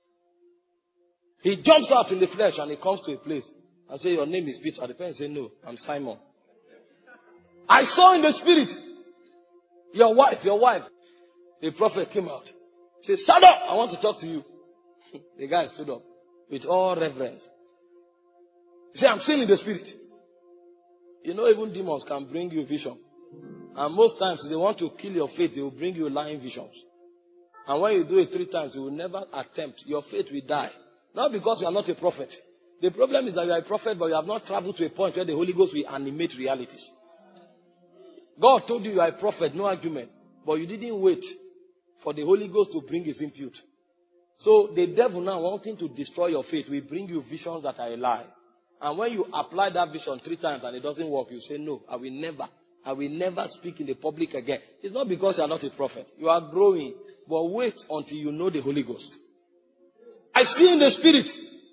He jumps out in the flesh and he comes to a place and says, your name is Peter. The person says, no, I'm Simon. I saw in the spirit, your wife. The prophet came out. He said, stand up, I want to talk to you. The guy stood up with all reverence. He said, I'm seeing in the spirit. You know, even demons can bring you vision. And most times, if they want to kill your faith, they will bring you lying visions. And when you do it 3 times, you will never attempt. Your faith will die. Not because you are not a prophet. The problem is that you are a prophet, but you have not traveled to a point where the Holy Ghost will animate realities. God told you are a prophet, no argument. But you didn't wait for the Holy Ghost to bring His input. So the devil now, wanting to destroy your faith, will bring you visions that are a lie. And when you apply that vision 3 times and it doesn't work, you say, no, I will never speak in the public again. It's not because you are not a prophet. You are growing. But wait until you know the Holy Ghost. I see in the spirit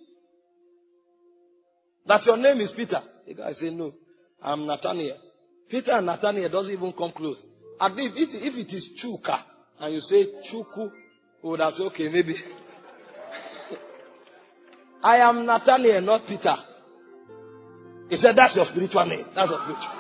that your name is Peter. The guy said, no, I'm Nathaniel. Peter and Nathaniel doesn't even come close. At least if it is Chuka and you say Chuku, we would have said, okay, maybe. I am Nathaniel, not Peter. He said, that's your spiritual name. That's your spiritual.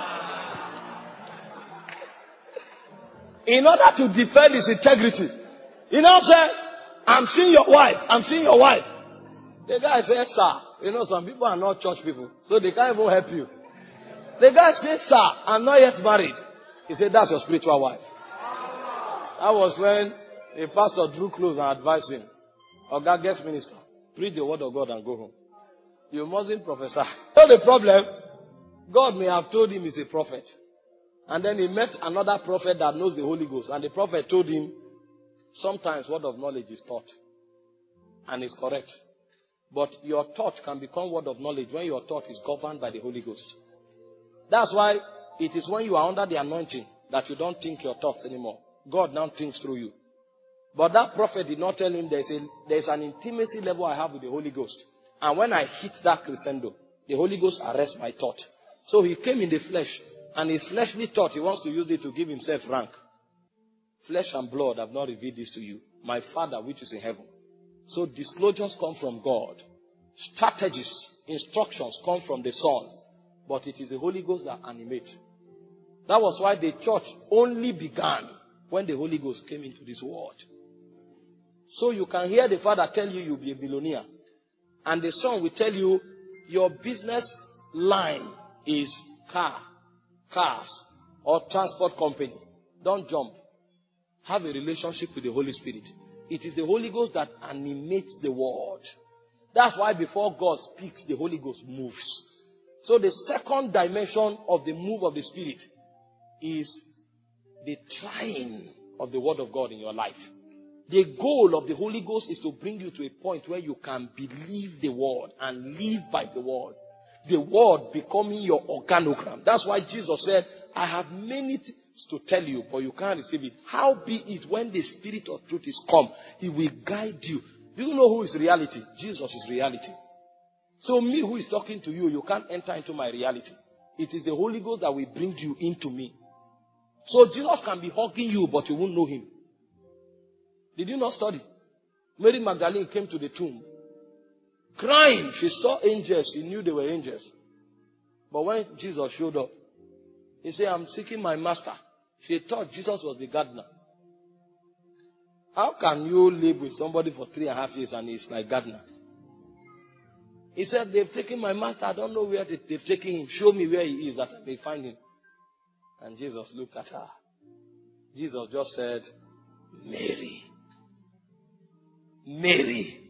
In order to defend his integrity, he now said, I'm seeing your wife. I'm seeing your wife. The guy says, sir. You know, some people are not church people, so they can't even help you. The guy says, sir, I'm not yet married. He said, that's your spiritual wife. That was when a pastor drew close and advised him. Or God guest minister, preach the word of God and go home. You mustn't prophesy. So the problem, God may have told him he's a prophet. And then he met another prophet that knows the Holy Ghost. And the prophet told him, sometimes word of knowledge is taught. And it's correct. But your thought can become word of knowledge when your thought is governed by the Holy Ghost. That's why it is when you are under the anointing that you don't think your thoughts anymore. God now thinks through you. But that prophet did not tell him there's an intimacy level I have with the Holy Ghost. And when I hit that crescendo, the Holy Ghost arrests my thought. So he came in the flesh. And his fleshly thought, he wants to use it to give himself rank. Flesh and blood have not revealed this to you. My Father which is in heaven. So disclosures come from God. Strategies, instructions come from the Son. But it is the Holy Ghost that animates. That was why the church only began when the Holy Ghost came into this world. So you can hear the Father tell you you'll be a billionaire. And the Son will tell you your business line is cars, or transport company. Don't jump. Have a relationship with the Holy Spirit. It is the Holy Ghost that animates the word. That's why before God speaks, the Holy Ghost moves. So the second dimension of the move of the Spirit is the trying of the word of God in your life. The goal of the Holy Ghost is to bring you to a point where you can believe the word and live by the word. The word becoming your organogram. That's why Jesus said, I have many things to tell you, but you can't receive it. How be it when the Spirit of truth is come, He will guide you. Do you know who is reality? Jesus is reality. So me who is talking to you, you can't enter into my reality. It is the Holy Ghost that will bring you into me. So Jesus can be hugging you, but you won't know Him. Did you not study? Mary Magdalene came to the tomb. Crying. She saw angels. She knew they were angels. But when Jesus showed up, He said, I'm seeking my master. She thought Jesus was the gardener. How can you live with somebody for 3.5 years and he's like gardener? He said, they've taken my master. I don't know where they've taken him. Show me where he is that I may find him. And Jesus looked at her. Jesus just said, Mary. Mary.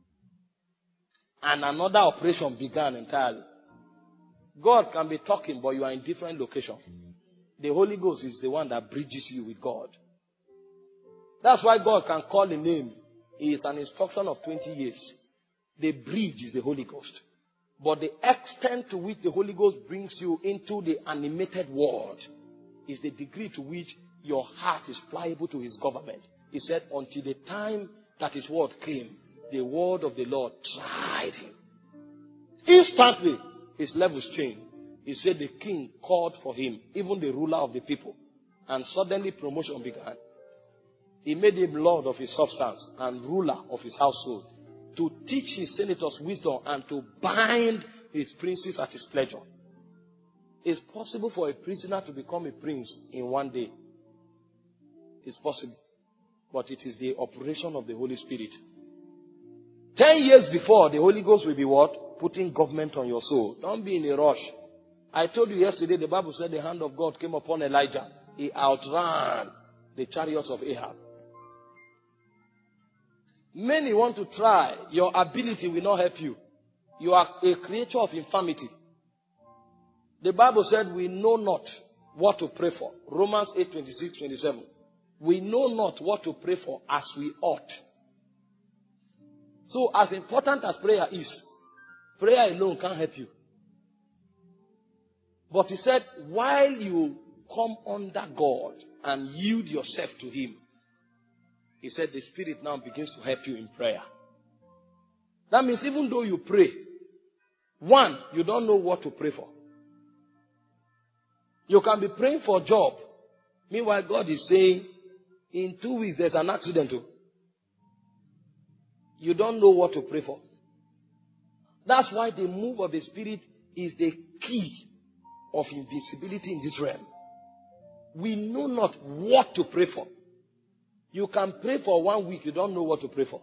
And another operation began entirely. God can be talking, but you are in different locations. The Holy Ghost is the one that bridges you with God. That's why God can call a name. It is an instruction of 20 years. The bridge is the Holy Ghost. But the extent to which the Holy Ghost brings you into the animated world is the degree to which your heart is pliable to His government. He said, until the time that His word came, the word of the Lord tried him. Instantly, his levels changed. He said the king called for him, even the ruler of the people. And suddenly promotion began. He made him lord of his substance and ruler of his household, to teach his senators wisdom and to bind his princes at his pleasure. It's possible for a prisoner to become a prince in one day. It's possible. But it is the operation of the Holy Spirit. 10 years before, the Holy Ghost will be what? Putting government on your soul. Don't be in a rush. I told you yesterday, the Bible said the hand of God came upon Elijah. He outran the chariots of Ahab. Many want to try. Your ability will not help you. You are a creature of infirmity. The Bible said we know not what to pray for. Romans 8:26-27. We know not what to pray for as we ought. So as important as prayer is, prayer alone can't help you. But he said, while you come under God and yield yourself to Him, he said the Spirit now begins to help you in prayer. That means even though you pray, one, you don't know what to pray for. You can be praying for a job. Meanwhile, God is saying, In 2 weeks, there's an accident. You don't know what to pray for. That's why the move of the Spirit is the key of invincibility in this realm. We know not what to pray for. You can pray for 1 week, you don't know what to pray for.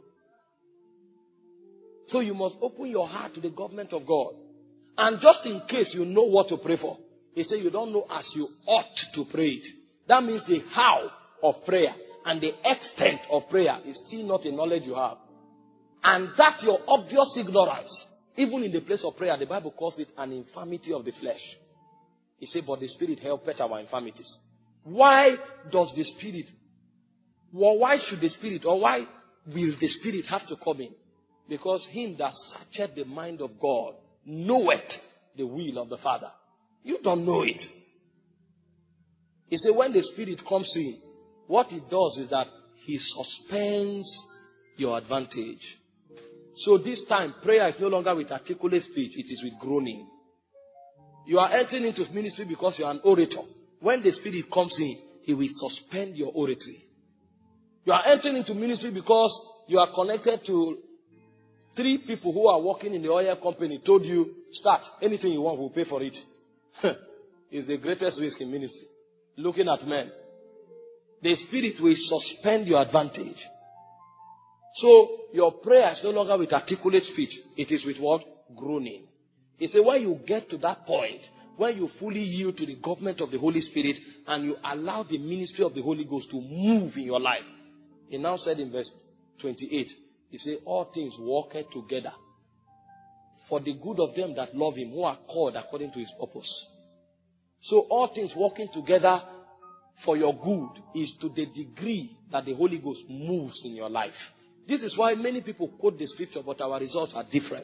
So you must open your heart to the government of God. And just in case you know what to pray for, he said you don't know as you ought to pray it. That means the how of prayer and the extent of prayer is still not a knowledge you have. And that your obvious ignorance, even in the place of prayer, the Bible calls it an infirmity of the flesh. He said, but the Spirit helpeth our infirmities. Why does the Spirit, why should the Spirit, or why will the Spirit have to come in? Because him that searcheth the mind of God knoweth the will of the Father. You don't know it. He said, when the Spirit comes in, what it does is that he suspends your advantage. So this time, prayer is no longer with articulate speech, it is with groaning. You are entering into ministry because you are an orator. When the Spirit comes in, he will suspend your oratory. You are entering into ministry because you are connected to 3 people who are working in the oil company, told you, start, anything you want, we'll pay for it. It's the greatest risk in ministry. Looking at men. The Spirit will suspend your advantage. So, your prayer is no longer with articulate speech. It is with what? Groaning. He said, when you get to that point, when you fully yield to the government of the Holy Spirit and you allow the ministry of the Holy Ghost to move in your life. He now said in verse 28, he said, all things work together for the good of them that love him, who are called according to his purpose. So all things working together for your good is to the degree that the Holy Ghost moves in your life. This is why many people quote the scripture, but our results are different.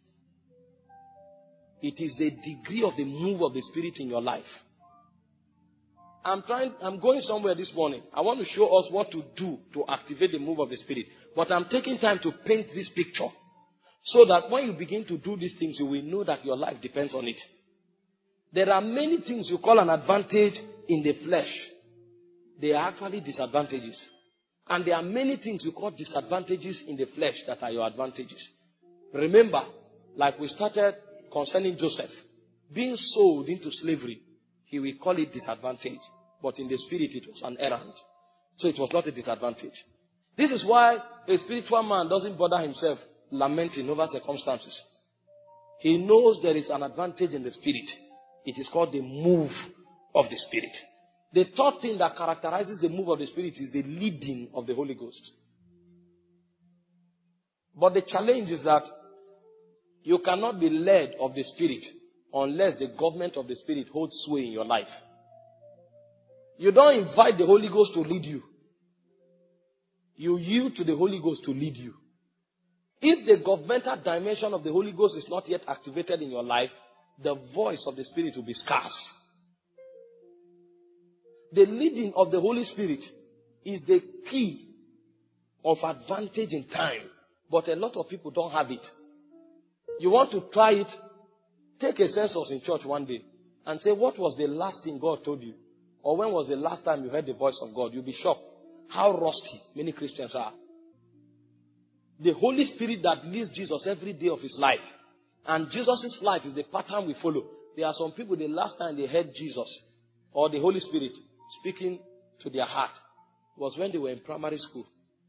It is the degree of the move of the Spirit in your life. I'm going somewhere this morning. I want to show us what to do to activate the move of the Spirit. But I'm taking time to paint this picture so that when you begin to do these things, you will know that your life depends on it. There are many things you call an advantage in the flesh. They are actually disadvantages. And there are many things you call disadvantages in the flesh that are your advantages. Remember, like we started concerning Joseph, being sold into slavery, he will call it disadvantage. But in the spirit, it was an errand. So it was not a disadvantage. This is why a spiritual man doesn't bother himself lamenting over circumstances. He knows there is an advantage in the spirit. It is called the move of the Spirit. The third thing that characterizes the move of the Spirit is the leading of the Holy Ghost. But the challenge is that you cannot be led of the Spirit unless the government of the Spirit holds sway in your life. You don't invite the Holy Ghost to lead you. You yield to the Holy Ghost to lead you. If the governmental dimension of the Holy Ghost is not yet activated in your life, the voice of the Spirit will be scarce. The leading of the Holy Spirit is the key of advantage in time. But a lot of people don't have it. You want to try it? Take a census in church one day and say, what was the last thing God told you? Or when was the last time you heard the voice of God? You'll be shocked how rusty many Christians are. The Holy Spirit that leads Jesus every day of his life. And Jesus' life is the pattern we follow. There are some people, the last time they heard Jesus or the Holy Spirit speaking to their heart was when they were in primary school.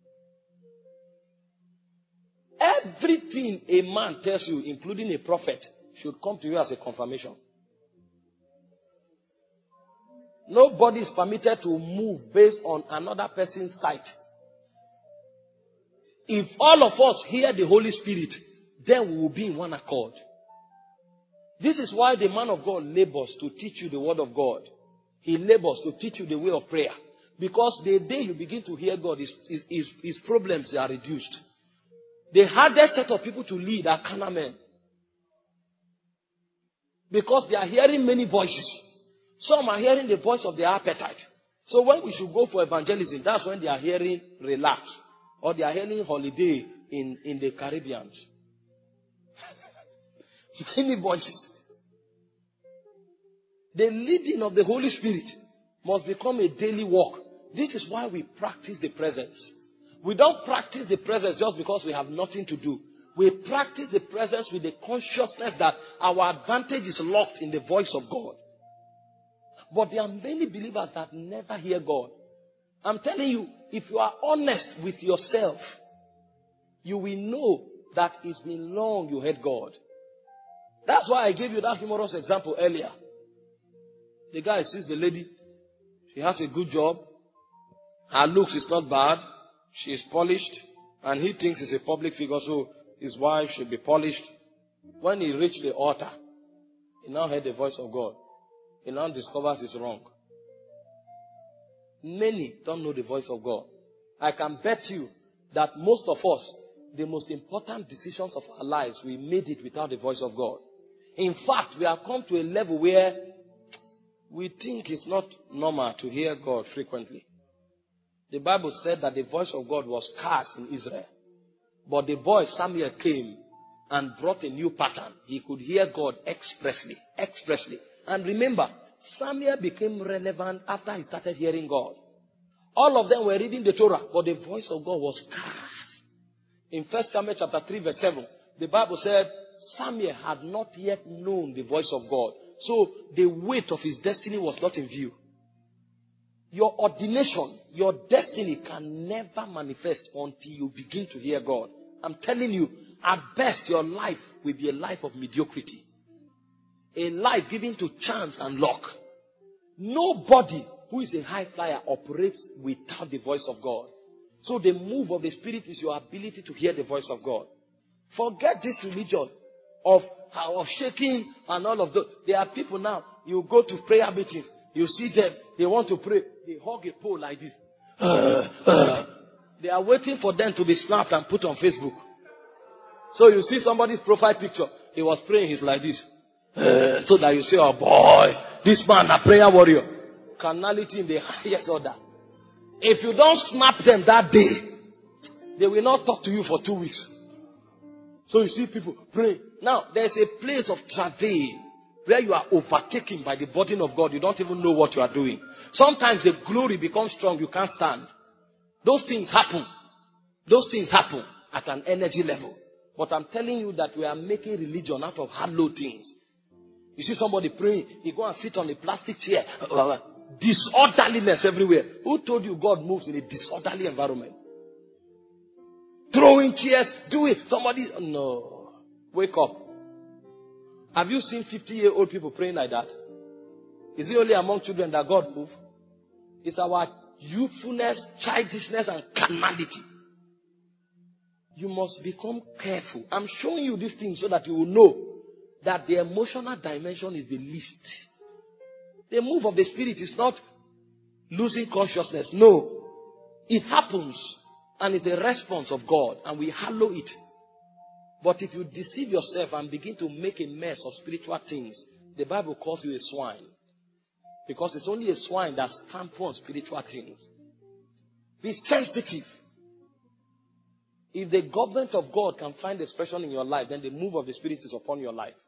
Everything a man tells you, including a prophet, should come to you as a confirmation. Nobody is permitted to move based on another person's sight. If all of us hear the Holy Spirit, then we will be in one accord. This is why the man of God labors to teach you the word of God. He labors to teach you the way of prayer. Because the day you begin to hear God, his problems are reduced. The hardest set of people to lead are carnal men. Because they are hearing many voices. Some are hearing the voice of their appetite. So when we should go for evangelism, that's when they are hearing relax. Or they are hearing holiday in the Caribbean. Many voices. The leading of the Holy Spirit must become a daily walk. This is why we practice the presence. We don't practice the presence just because we have nothing to do. We practice the presence with the consciousness that our advantage is locked in the voice of God. But there are many believers that never hear God. I'm telling you, if you are honest with yourself, you will know that it's been long you heard God. That's why I gave you that humorous example earlier. The guy sees the lady. She has a good job. Her looks is not bad. She is polished. And he thinks he's a public figure, so his wife should be polished. When he reached the altar, he now heard the voice of God. He now discovers it's wrong. Many don't know the voice of God. I can bet you that most of us, the most important decisions of our lives, we made it without the voice of God. In fact, we have come to a level where we think it's not normal to hear God frequently. The Bible said that the voice of God was scarce in Israel. But the boy Samuel came and brought a new pattern. He could hear God expressly. And remember, Samuel became relevant after he started hearing God. All of them were reading the Torah, but the voice of God was scarce. In 1 Samuel chapter 3 verse 7, the Bible said Samuel had not yet known the voice of God. So the weight of his destiny was not in view. Your ordination, your destiny can never manifest until you begin to hear God. I'm telling you, at best your life will be a life of mediocrity. A life given to chance and luck. Nobody who is a high flyer operates without the voice of God. So the move of the Spirit is your ability to hear the voice of God. Forget this religion of shaking and all of those. There are people now, you go to prayer meetings, you see them, they want to pray, they hug a pole like this. They are waiting for them to be snapped and put on Facebook. So you see somebody's profile picture, he was praying, he's like this. So that you say, oh boy, this man a prayer warrior. Carnality in the highest order. If you don't snap them that day, they will not talk to you for 2 weeks. So you see people pray. Now, there's a place of travail where you are overtaken by the burden of God. You don't even know what you are doing. Sometimes the glory becomes strong. You can't stand. Those things happen. Those things happen at an energy level. But I'm telling you that we are making religion out of hallowed things. You see somebody praying, he go and sit on a plastic chair. Disorderliness everywhere. Who told you God moves in a disorderly environment? Throwing chairs, do it. Somebody, no. Wake up. Have you seen 50-year-old people praying like that? Is it only among children that God moves? It's our youthfulness, childishness, and carnality. You must become careful. I'm showing you these things so that you will know that the emotional dimension is the least. The move of the Spirit is not losing consciousness. No. It happens and it's a response of God and we hallow it. But if you deceive yourself and begin to make a mess of spiritual things, the Bible calls you a swine. Because it's only a swine that stamps on spiritual things. Be sensitive. If the government of God can find expression in your life, then the move of the Spirit is upon your life.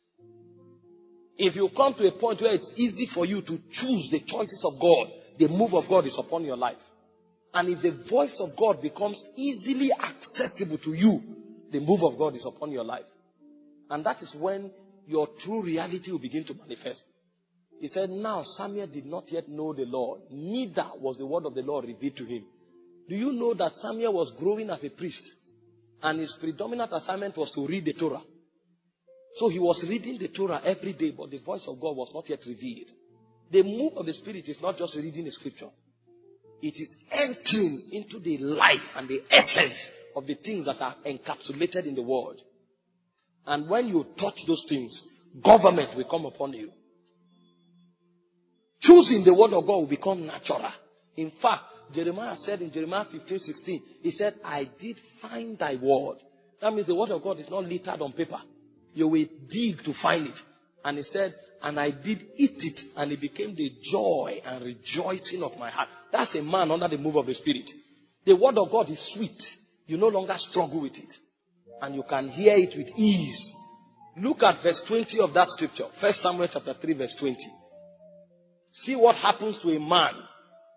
If you come to a point where it's easy for you to choose the choices of God, the move of God is upon your life. And if the voice of God becomes easily accessible to you, the move of God is upon your life. And that is when your true reality will begin to manifest. He said, now Samuel did not yet know the Lord, neither was the word of the Lord revealed to him. Do you know that Samuel was growing as a priest? And his predominant assignment was to read the Torah. So he was reading the Torah every day, but the voice of God was not yet revealed. The move of the Spirit is not just reading the scripture. It is entering into the life and the essence of the things that are encapsulated in the word. And when you touch those things, government will come upon you. Choosing the word of God will become natural. In fact, Jeremiah said in Jeremiah 15:16, he said, I did find thy word. That means the word of God is not littered on paper. You will dig to find it. And he said, and I did eat it, and it became the joy and rejoicing of my heart. That's a man under the move of the Spirit. The word of God is sweet. You no longer struggle with it. And you can hear it with ease. Look at verse 20 of that scripture. 1 Samuel chapter 3 verse 20. See what happens to a man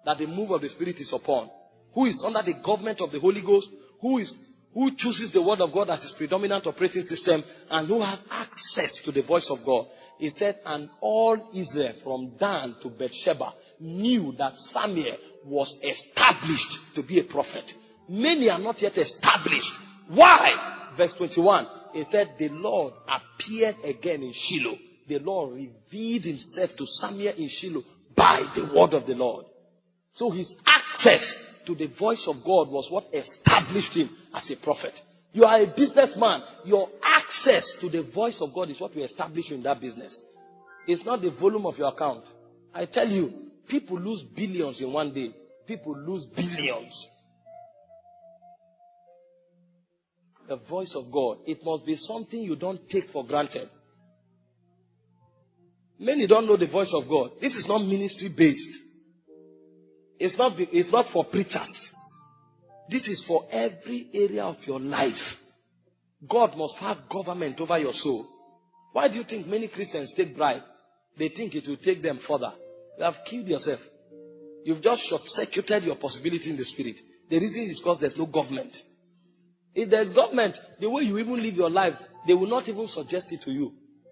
that the move of the Spirit is upon, who is under the government of the Holy Ghost, who chooses the word of God as his predominant operating system, and who has access to the voice of God. He said, and all Israel from Dan to Beersheba knew that Samuel was established to be a prophet. Many are not yet established. Why? Verse 21. He said, the Lord appeared again in Shiloh. The Lord revealed himself to Samuel in Shiloh by the word of the Lord. So his access to the voice of God was what established him as a prophet. You are a businessman. Your access to the voice of God is what will establish you in that business. It's not the volume of your account. I tell you, people lose billions in one day. People lose billions. The voice of God, it must be something you don't take for granted. Many don't know the voice of God. This is not ministry based. It's not for preachers. This is for every area of your life. God must have government over your soul. Why do you think many Christians take bribe? They think it will take them further. You have killed yourself. You've just short-circuited your possibility in the spirit. The reason is because there's no government. If there's government, the way you even live your life, they will not even suggest it to you.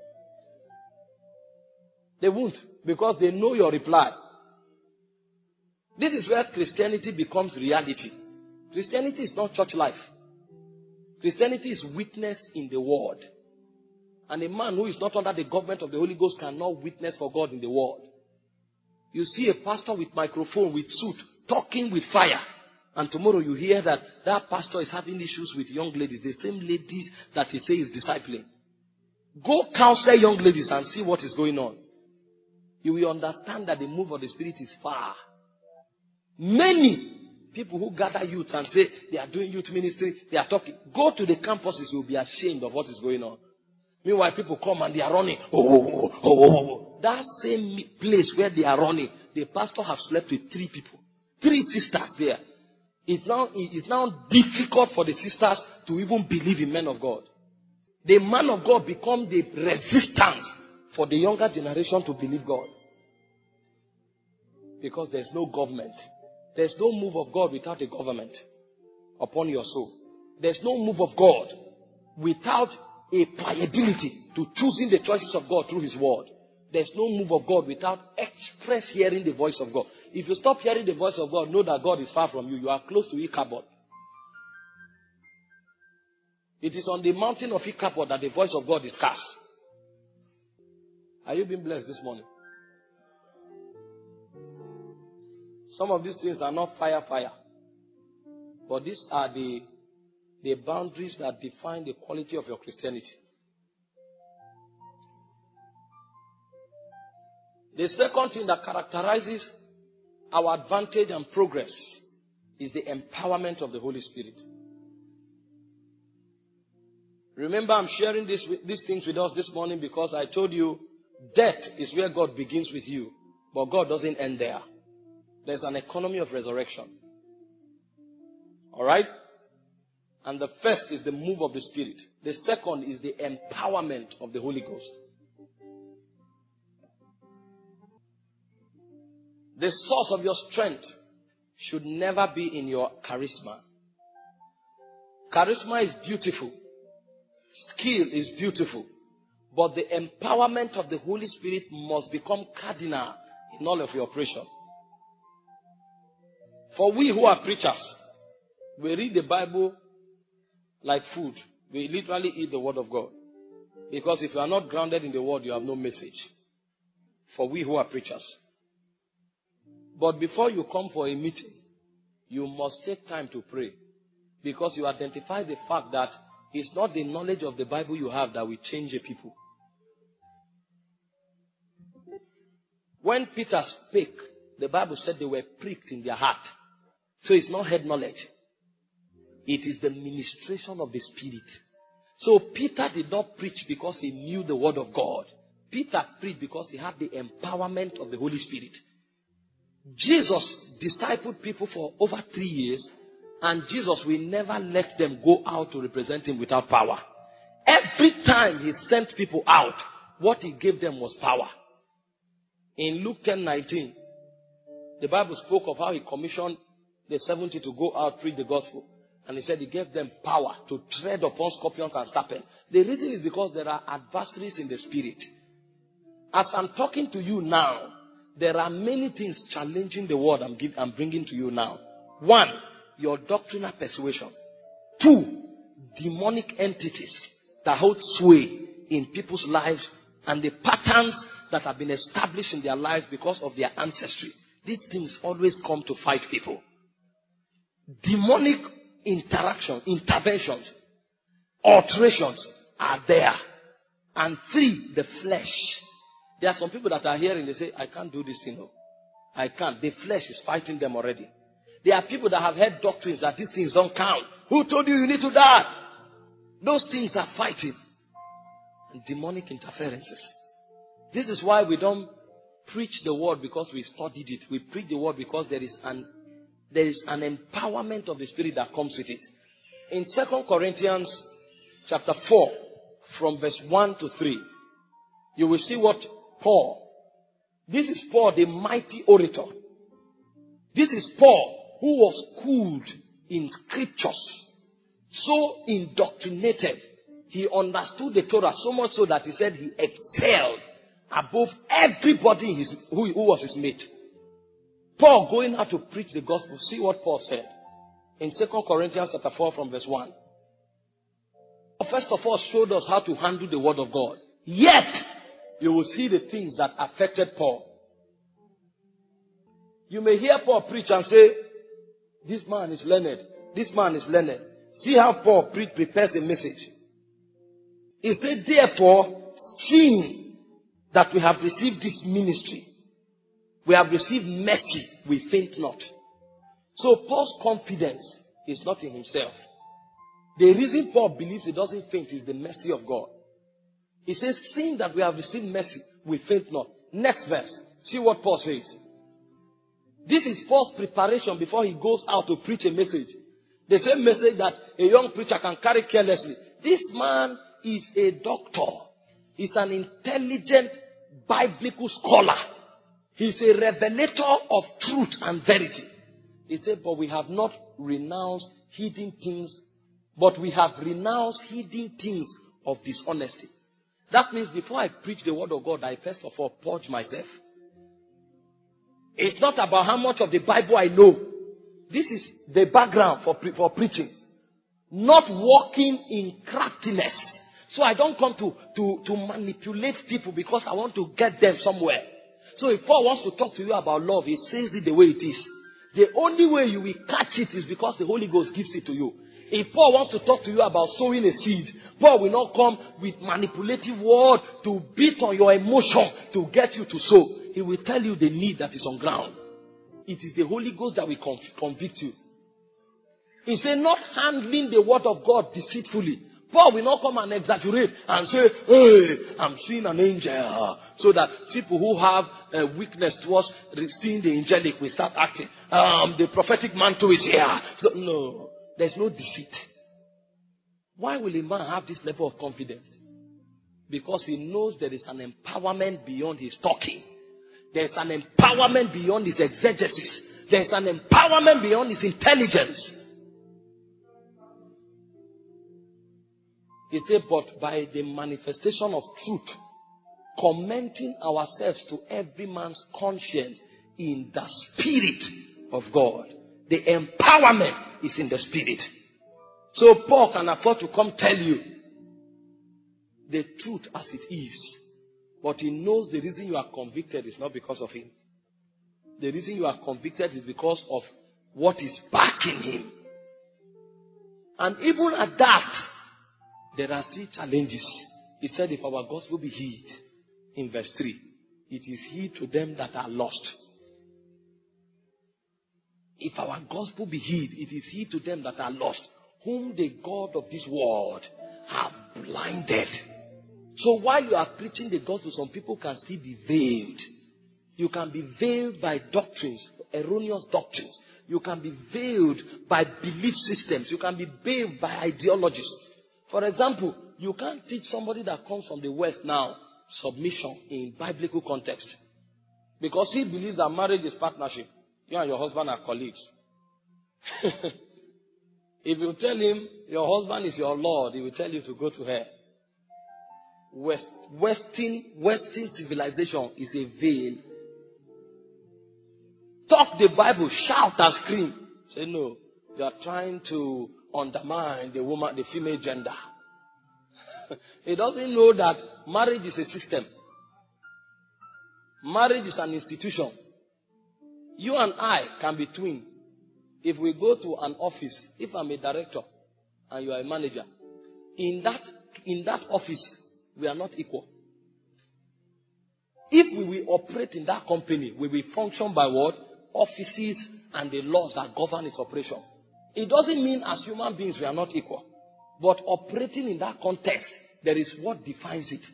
They won't, because they know your reply. This is where Christianity becomes reality. Christianity is not church life. Christianity is witness in the word. And a man who is not under the government of the Holy Ghost cannot witness for God in the word. You see a pastor with microphone, with suit, talking with fire. And tomorrow you hear that pastor is having issues with young ladies, the same ladies that he says is discipling. Go counsel young ladies and see what is going on. You will understand that the move of the Spirit is far. Many people who gather youth and say they are doing youth ministry, they are talking. Go to the campuses, you will be ashamed of what is going on. Meanwhile, people come and they are running. That same place where they are running, the pastor have slept with 3 people. 3 sisters there. It is now difficult for the sisters to even believe in men of God. The man of God become the resistance for the younger generation to believe God. Because there's no government. There's no move of God without a government upon your soul. There's no move of God without a pliability to choosing the choices of God through His word. There's no move of God without express hearing the voice of God. If you stop hearing the voice of God, know that God is far from you. You are close to Ichabod. It is on the mountain of Ichabod that the voice of God is cast. Are you being blessed this morning? Some of these things are not fire. But these are the boundaries that define the quality of your Christianity. The second thing that characterizes our advantage and progress is the empowerment of the Holy Spirit. Remember, I'm sharing these things with us this morning because I told you death is where God begins with you. But God doesn't end there. There's an economy of resurrection. Alright? And the first is the move of the Spirit. The second is the empowerment of the Holy Ghost. The source of your strength should never be in your charisma. Charisma is beautiful. Skill is beautiful. But the empowerment of the Holy Spirit must become cardinal in all of your operation. For we who are preachers, we read the Bible like food. We literally eat the word of God. Because if you are not grounded in the word, you have no message. For we who are preachers. But before you come for a meeting, you must take time to pray. Because you identify the fact that it's not the knowledge of the Bible you have that will change a people. When Peter spake, the Bible said they were pricked in their heart. So it's not head knowledge. It is the ministration of the Spirit. So Peter did not preach because he knew the word of God. Peter preached because he had the empowerment of the Holy Spirit. Jesus discipled people for over 3 years, and Jesus will never let them go out to represent him without power. Every time he sent people out, what he gave them was power. In Luke 10:19, The Bible spoke of how he commissioned the 70 to go out, preach the gospel. And he said he gave them power to tread upon scorpions and serpents. The reason is because there are adversaries in the spirit. As I'm talking to you now, there are many things challenging the word I'm bringing to you now. 1, your doctrinal persuasion. 2, demonic entities that hold sway in people's lives and the patterns that have been established in their lives because of their ancestry. These things always come to fight people. Demonic interventions, alterations are there. And 3, the flesh. There are some people that are hearing, they say, I can't do this thing. No. I can't. The flesh is fighting them already. There are people that have heard doctrines that these things don't count. Who told you need to die? Those things are fighting. And demonic interferences. This is why we don't preach the word because we studied it. We preach the word because there is an empowerment of the Spirit that comes with it. In 2 Corinthians chapter 4, from verse 1 to 3, you will see what Paul, this is Paul, the mighty orator. This is Paul, who was schooled in scriptures, so indoctrinated. He understood the Torah so much so that he said he excelled above everybody who was his mate. Paul going out to preach the gospel. See what Paul said in 2 Corinthians chapter 4 from verse 1. First of all, showed us how to handle the word of God. Yet, you will see the things that affected Paul. You may hear Paul preach and say, this man is learned. This man is learned. See how Paul prepares a message. He said, therefore, seeing that we have received this ministry, we have received mercy, we faint not. So Paul's confidence is not in himself. The reason Paul believes he doesn't faint is the mercy of God. He says, seeing that we have received mercy, we faint not. Next verse. See what Paul says. This is Paul's preparation before he goes out to preach a message. The same message that a young preacher can carry carelessly. This man is a doctor. He's an intelligent biblical scholar. He's a revelator of truth and verity. He said, but we have not renounced hidden things, but we have renounced hidden things of dishonesty. That means before I preach the word of God, I first of all purge myself. It's not about how much of the Bible I know. This is the background for preaching. Not walking in craftiness. So I don't come to manipulate people because I want to get them somewhere. So if Paul wants to talk to you about love, he says it the way it is. The only way you will catch it is because the Holy Ghost gives it to you. If Paul wants to talk to you about sowing a seed, Paul will not come with manipulative word to beat on your emotion to get you to sow. He will tell you the need that is on ground. It is the Holy Ghost that will convict you. He said, not handling the word of God deceitfully. Paul will not come and exaggerate and say, hey, I'm seeing an angel. So that people who have a weakness towards seeing the angelic will start acting. The prophetic mantle is here. So, no, there's no deceit. Why will a man have this level of confidence? Because he knows there is an empowerment beyond his talking. There's an empowerment beyond his exegesis. There's an empowerment beyond his intelligence. He said, but by the manifestation of truth, commending ourselves to every man's conscience in the Spirit of God. The empowerment is in the Spirit. So Paul can afford to come tell you the truth as it is. But he knows the reason you are convicted is not because of him. The reason you are convicted is because of what is backing him. And even at that, there are still challenges. He said, if our gospel be hid, in verse 3, it is hid to them that are lost. If our gospel be hid, it is hid to them that are lost, whom the God of this world have blinded. So while you are preaching the gospel, some people can still be veiled. You can be veiled by doctrines, erroneous doctrines. You can be veiled by belief systems. You can be veiled by ideologies. For example, you can't teach somebody that comes from the West now submission in biblical context. Because he believes that marriage is partnership. You and your husband are colleagues. If you tell him your husband is your Lord, he will tell you to go to hell. Western civilization is a veil. Talk the Bible, shout and scream. Say no, you are trying to undermine the female gender. He doesn't know that marriage is a system. Marriage is an institution. You and I can be twins. If we go to an office, if I'm a director and you are a manager, in that office, we are not equal. If we will operate in that company, we will function by what? Offices and the laws that govern its operation. It doesn't mean as human beings we are not equal. But operating in that context, there is what defines it.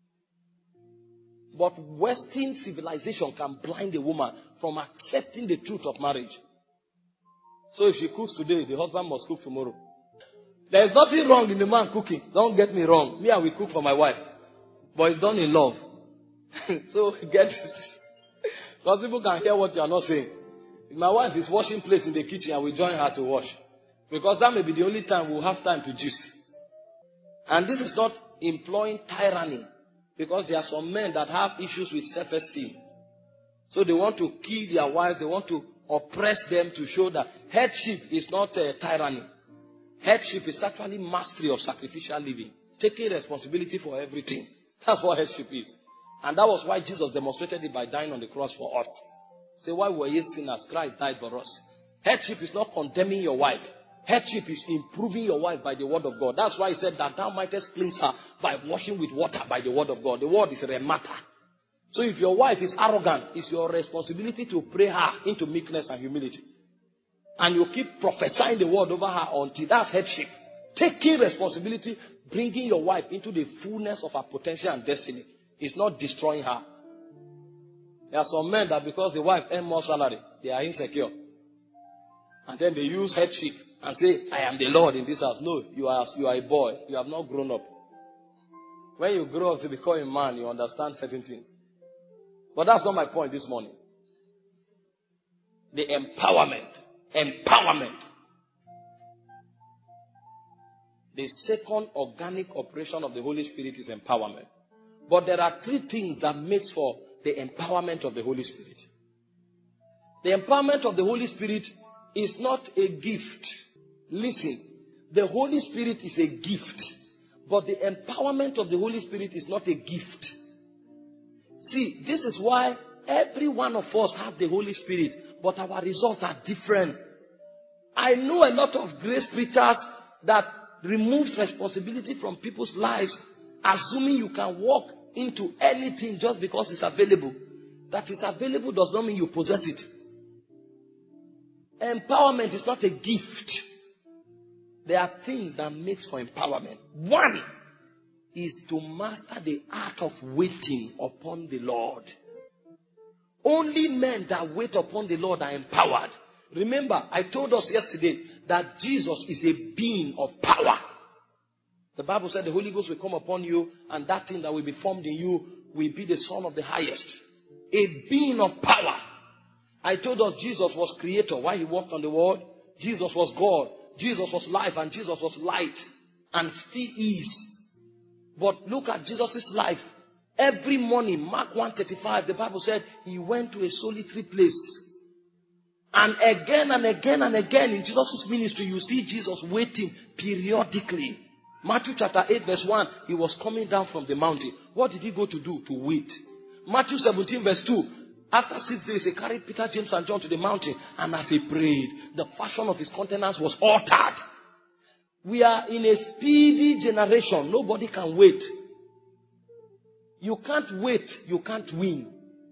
But Western civilization can blind a woman from accepting the truth of marriage. So if she cooks today, the husband must cook tomorrow. There is nothing wrong in the man cooking. Don't get me wrong. Me, I will cook for my wife. But it's done in love. So get it. Because people can hear what you are not saying. If my wife is washing plates in the kitchen, I will join her to wash. Because that may be the only time we'll have time to gist. And this is not employing tyranny. Because there are some men that have issues with self-esteem. So they want to kill their wives. They want to oppress them to show that headship is not tyranny. Headship is actually mastery of sacrificial living. Taking responsibility for everything. That's what headship is. And that was why Jesus demonstrated it by dying on the cross for us. Say, why were ye sinners? Christ died for us. Headship is not condemning your wife. Headship is improving your wife by the word of God. That's why he said that thou mightest cleanse her by washing with water by the word of God. The word is remata. So if your wife is arrogant, it's your responsibility to pray her into meekness and humility. And you keep prophesying the word over her until that's headship. Taking responsibility, bringing your wife into the fullness of her potential and destiny. It's not destroying her. There are some men that because the wife earns more salary, they are insecure. And then they use headship and say, I am the Lord in this house. No, you are a boy. You have not grown up. When you grow up to become a man, you understand certain things. But that's not my point this morning. The empowerment. Empowerment. The second organic operation of the Holy Spirit is empowerment. But there are three things that makes for the empowerment of the Holy Spirit. The empowerment of the Holy Spirit is not a gift. Listen, the Holy Spirit is a gift. But the empowerment of the Holy Spirit is not a gift. See, this is why every one of us have the Holy Spirit, but our results are different. I know a lot of grace preachers that removes responsibility from people's lives, assuming you can walk into anything just because it's available. That is available does not mean you possess it. Empowerment is not a gift. There are things that makes for empowerment. One is to master the art of waiting upon the Lord. Only men that wait upon the Lord are empowered. Remember, I told us yesterday that Jesus is a being of power. The Bible said the Holy Ghost will come upon you, and that thing that will be formed in you will be the Son of the Highest. A being of power. I told us Jesus was creator while he walked on the world. Jesus was God. Jesus was life, and Jesus was light, and still is. But look at Jesus' life. Every morning, Mark 1:35, the Bible said he went to a solitary place. And again and again and again in Jesus' ministry, you see Jesus waiting periodically. Matthew chapter 8 verse 1, he was coming down from the mountain. What did he go to do? To wait. Matthew 17 verse 2, after 6 days, he carried Peter, James, and John to the mountain. And as he prayed, the fashion of his countenance was altered. We are in a speedy generation. Nobody can wait. You can't wait. You can't win.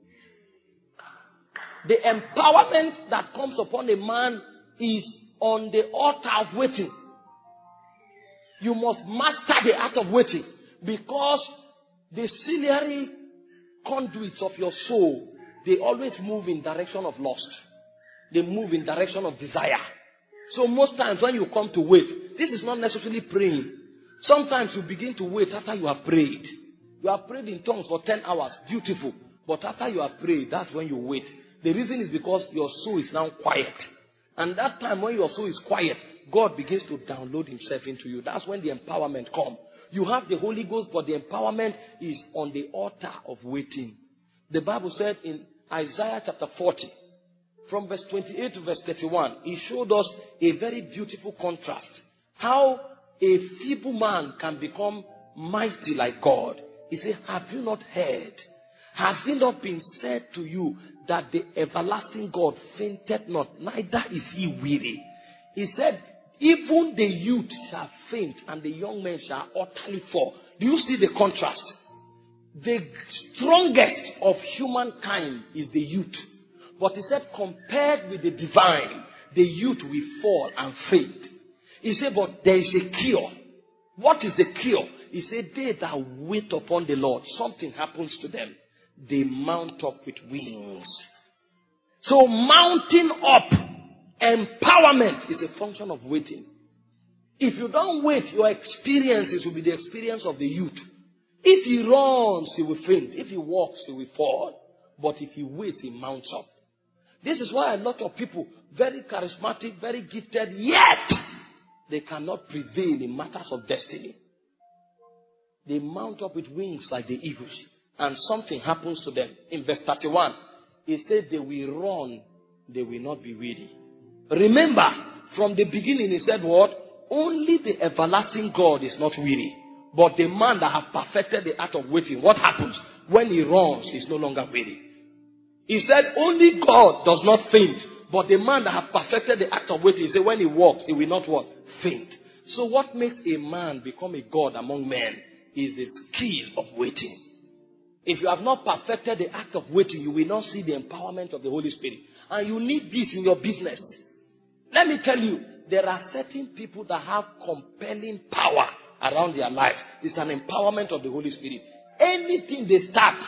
The empowerment that comes upon a man is on the altar of waiting. You must master the art of waiting. Because the ciliary conduits of your soul, they always move in direction of lust. They move in direction of desire. So most times when you come to wait, this is not necessarily praying. Sometimes you begin to wait after you have prayed. You have prayed in tongues for 10 hours. Beautiful. But after you have prayed, that's when you wait. The reason is because your soul is now quiet. And that time when your soul is quiet, God begins to download himself into you. That's when the empowerment comes. You have the Holy Ghost, but the empowerment is on the altar of waiting. The Bible said in Isaiah chapter 40, from verse 28 to verse 31, he showed us a very beautiful contrast. How a feeble man can become mighty like God. He said, have you not heard? Has it not been said to you that the everlasting God fainted not, neither is he weary? He said, even the youth shall faint and the young men shall utterly fall. Do you see the contrast? The strongest of humankind is the youth. But he said, compared with the divine, the youth will fall and faint. He said, but there is a cure. What is the cure? He said, they that wait upon the Lord, something happens to them. They mount up with wings. So mounting up, empowerment is a function of waiting. If you don't wait, your experiences will be the experience of the youth. If he runs, he will faint. If he walks, he will fall. But if he waits, he mounts up. This is why a lot of people, very charismatic, very gifted, yet they cannot prevail in matters of destiny. They mount up with wings like the eagles, and something happens to them. In verse 31, it said they will run, they will not be weary. Remember, from the beginning he said what? Only the everlasting God is not weary. But the man that has perfected the art of waiting, what happens? When he runs, he's no longer weary. He said only God does not faint. But the man that has perfected the act of waiting, he said when he walks, he will not what? Faint. So what makes a man become a God among men is the skill of waiting. If you have not perfected the act of waiting, you will not see the empowerment of the Holy Spirit. And you need this in your business. Let me tell you, there are certain people that have compelling power around their life. It's an empowerment of the Holy Spirit. Anything they start,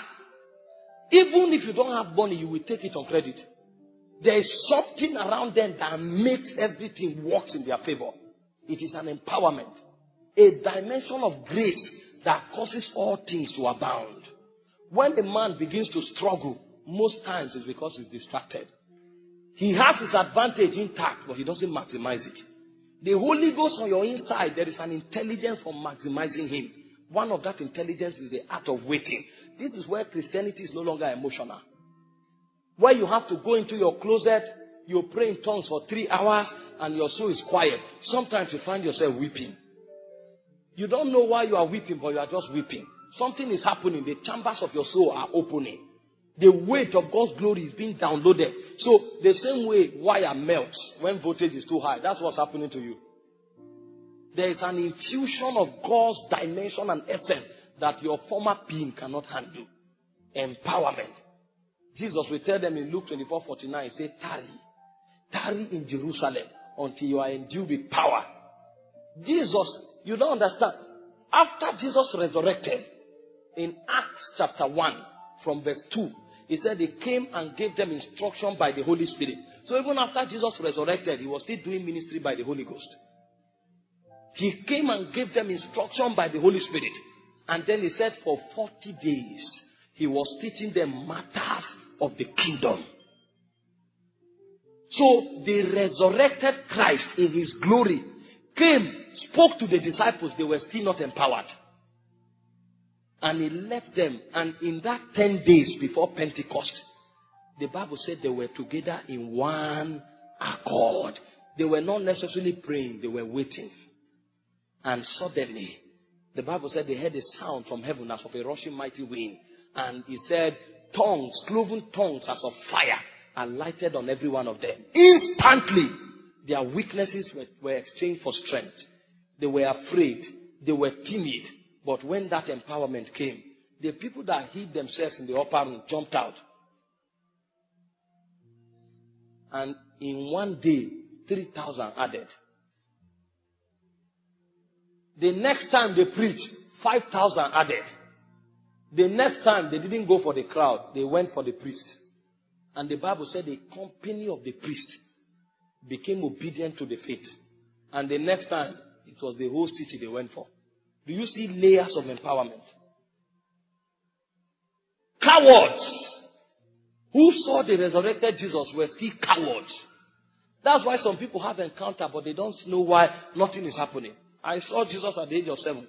even if you don't have money, you will take it on credit. There is something around them that makes everything works in their favor. It is an empowerment. A dimension of grace that causes all things to abound. When a man begins to struggle, most times it's because he's distracted. He has his advantage intact, but he doesn't maximize it. The Holy Ghost on your inside, there is an intelligence for maximizing him. One of that intelligence is the art of waiting. This is where Christianity is no longer emotional. Where you have to go into your closet, you pray in tongues for 3 hours, and your soul is quiet. Sometimes you find yourself weeping. You don't know why you are weeping, but you are just weeping. Something is happening. The chambers of your soul are opening. The weight of God's glory is being downloaded. So the same way wire melts when voltage is too high, that's what's happening to you. There is an infusion of God's dimension and essence that your former being cannot handle. Empowerment. Jesus will tell them in Luke 24:49, he said, tarry in Jerusalem until you are endued with power. Jesus, you don't understand. After Jesus resurrected, in Acts chapter 1, from verse 2, he said he came and gave them instruction by the Holy Spirit. So even after Jesus resurrected, he was still doing ministry by the Holy Ghost. He came and gave them instruction by the Holy Spirit. And then he said for 40 days, he was teaching them matters of the kingdom. So the resurrected Christ in his glory came, spoke to the disciples. They were still not empowered. And he left them. And in that 10 days before Pentecost, the Bible said they were together in one accord. They were not necessarily praying. They were waiting. And suddenly, the Bible said they heard a sound from heaven as of a rushing mighty wind. And he said, tongues, cloven tongues as of fire, are lighted on every one of them. Instantly, their weaknesses were exchanged for strength. They were afraid. They were timid. But when that empowerment came, the people that hid themselves in the upper room jumped out. And in one day, 3,000 added. The next time they preached, 5,000 added. The next time they didn't go for the crowd, they went for the priest. And the Bible said the company of the priest became obedient to the faith. And the next time, it was the whole city they went for. Do you see layers of empowerment? Cowards who saw the resurrected Jesus were still cowards. That's why some people have encounter, but they don't know why nothing is happening. I saw Jesus at the age of 7.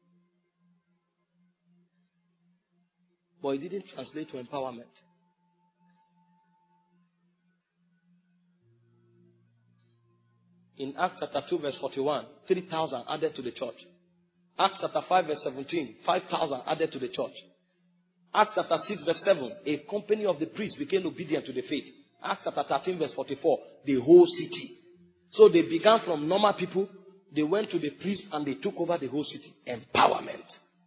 But it didn't translate to empowerment. In Acts chapter 2 verse 41, 3,000 added to the church. Acts chapter 5 verse 17, 5,000 added to the church. Acts chapter 6 verse 7, a company of the priests became obedient to the faith. Acts chapter 13 verse 44, the whole city. So they began from normal people, they went to the priests and they took over the whole city. Empowerment.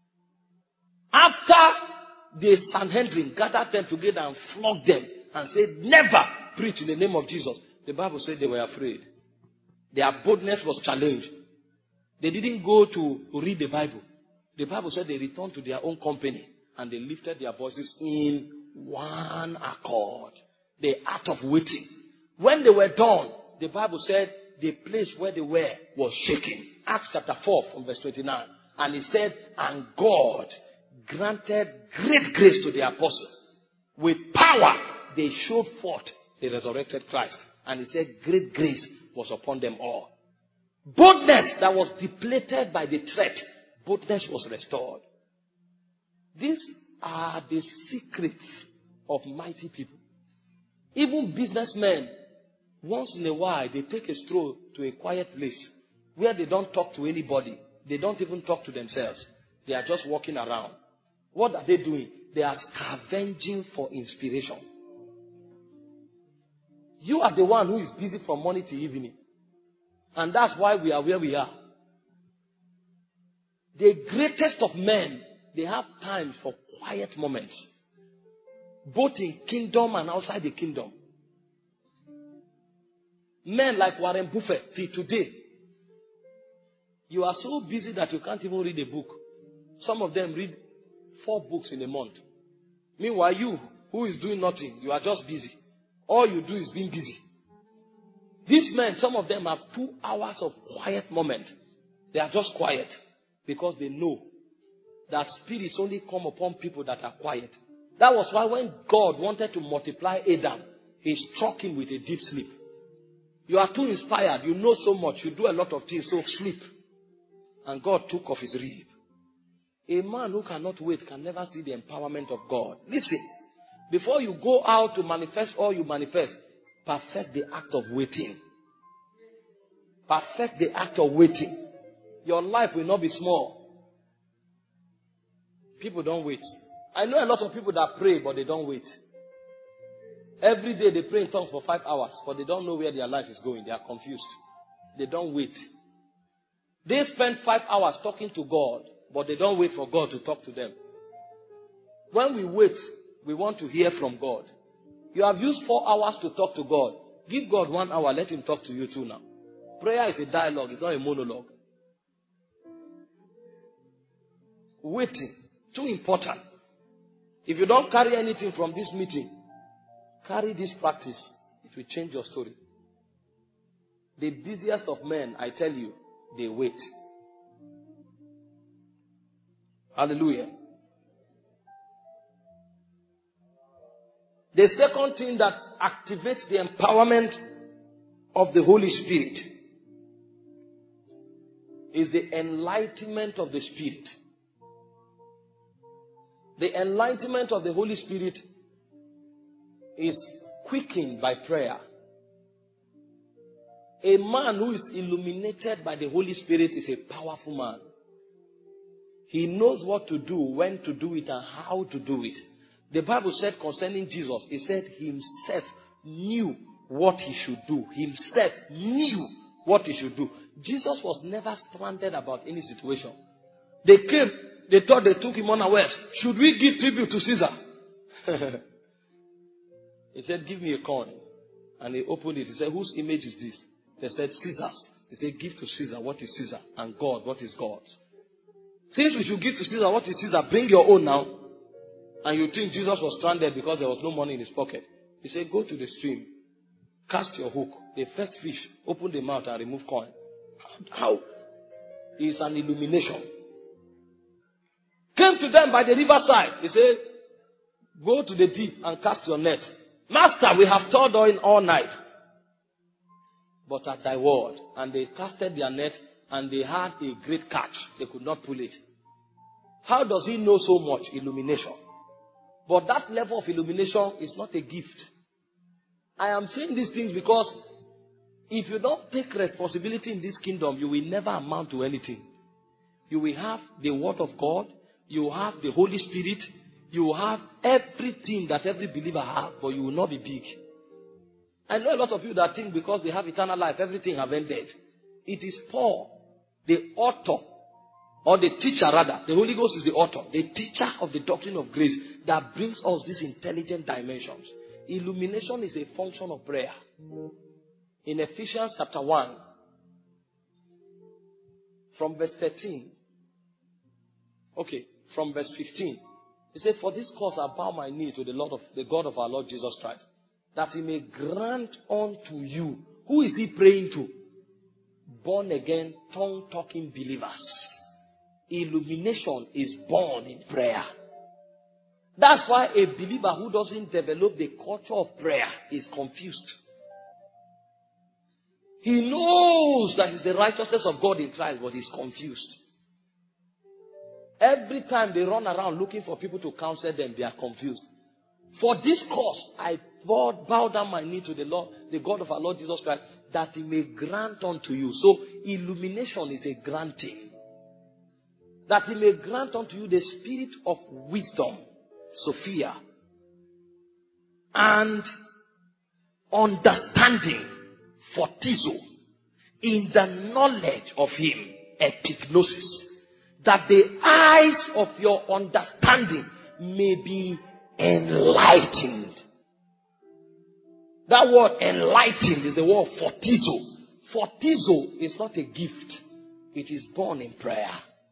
After the Sanhedrin gathered them together and flogged them and said, never preach in the name of Jesus, the Bible said they were afraid. Their boldness was challenged. They didn't go to read the Bible. The Bible said they returned to their own company and they lifted their voices in one accord. The art of waiting. When they were done, the Bible said the place where they were was shaking. Acts chapter 4 from verse 29. And it said, and God granted great grace to the apostles. With power, they showed forth the resurrected Christ. And he said, great grace was upon them all. Boldness that was depleted by the threat, boldness was restored. These are the secrets of mighty people. Even businessmen, once in a while, they take a stroll to a quiet place where they don't talk to anybody. They don't even talk to themselves. They are just walking around. What are they doing? They are scavenging for inspiration. You are the one who is busy from morning to evening. And that's why we are where we are. The greatest of men, they have time for quiet moments. Both in kingdom and outside the kingdom. Men like Warren Buffett, till today, you are so busy that you can't even read a book. Some of them read 4 books in a month. Meanwhile, you, who is doing nothing, you are just busy. All you do is being busy. These men, some of them have 2 hours of quiet moment. They are just quiet because they know that spirits only come upon people that are quiet. That was why when God wanted to multiply Adam, he struck him with a deep sleep. You are too inspired. You know so much. You do a lot of things. So sleep. And God took off his rib. A man who cannot wait can never see the empowerment of God. Listen. Before you go out to manifest all you manifest, perfect the act of waiting. Perfect the act of waiting. Your life will not be small. People don't wait. I know a lot of people that pray, but they don't wait. Every day they pray in tongues for 5 hours, but they don't know where their life is going. They are confused. They don't wait. They spend 5 hours talking to God, but they don't wait for God to talk to them. When we wait, we want to hear from God. You have used 4 hours to talk to God. Give God 1 hour, let him talk to you too now. Prayer is a dialogue, it's not a monologue. Waiting, too important. If you don't carry anything from this meeting, carry this practice. It will change your story. The busiest of men, I tell you, they wait. Hallelujah. The second thing that activates the empowerment of the Holy Spirit is the enlightenment of the Spirit. The enlightenment of the Holy Spirit is quickened by prayer. A man who is illuminated by the Holy Spirit is a powerful man. He knows what to do, when to do it, and how to do it. The Bible said concerning Jesus, it said himself knew what he should do. Himself knew what he should do. Jesus was never stranded about any situation. They came, they thought they took him unawares. Should we give tribute to Caesar? He said, give me a coin. And he opened it. He said, whose image is this? They said, Caesar's. He said, give to Caesar what is Caesar, and God what is God's. Since we should give to Caesar what is Caesar, bring your own now. And you think Jesus was stranded because there was no money in his pocket. He said, go to the stream, cast your hook, the first fish, open the mouth and remove coin. How? It's an illumination. Came to them by the riverside. He said, go to the deep and cast your net. Master, we have toiled on all night, but at thy word. And they casted their net, and they had a great catch. They could not pull it. How does he know so much? Illumination. But that level of illumination is not a gift. I am saying these things because if you don't take responsibility in this kingdom, you will never amount to anything. You will have the word of God. You will have the Holy Spirit. You will have everything that every believer has, but you will not be big. I know a lot of you that think because they have eternal life, everything have ended. It is Paul, the author, or the teacher rather. The Holy Ghost is the author, the teacher of the doctrine of grace that brings us these intelligent dimensions. Illumination is a function of prayer. In Ephesians chapter 1, from verse 13. Okay, from verse 15. He said, for this cause I bow my knee to the God of our Lord Jesus Christ, that he may grant unto you. Who is he praying to? Born again, tongue-talking believers. Illumination is born in prayer. That's why a believer who doesn't develop the culture of prayer is confused. He knows that it's the righteousness of God in Christ, but he's confused. Every time they run around looking for people to counsel them, they are confused. For this cause, I bow down my knee to the Lord, the God of our Lord Jesus Christ, that he may grant unto you. So, illumination is a granting. That he may grant unto you the spirit of wisdom, Sophia, and understanding, Fortizo, in the knowledge of him, epignosis, that the eyes of your understanding may be enlightened. That word enlightened is the word fortizo. Fortizo is not a gift. It is born in prayer.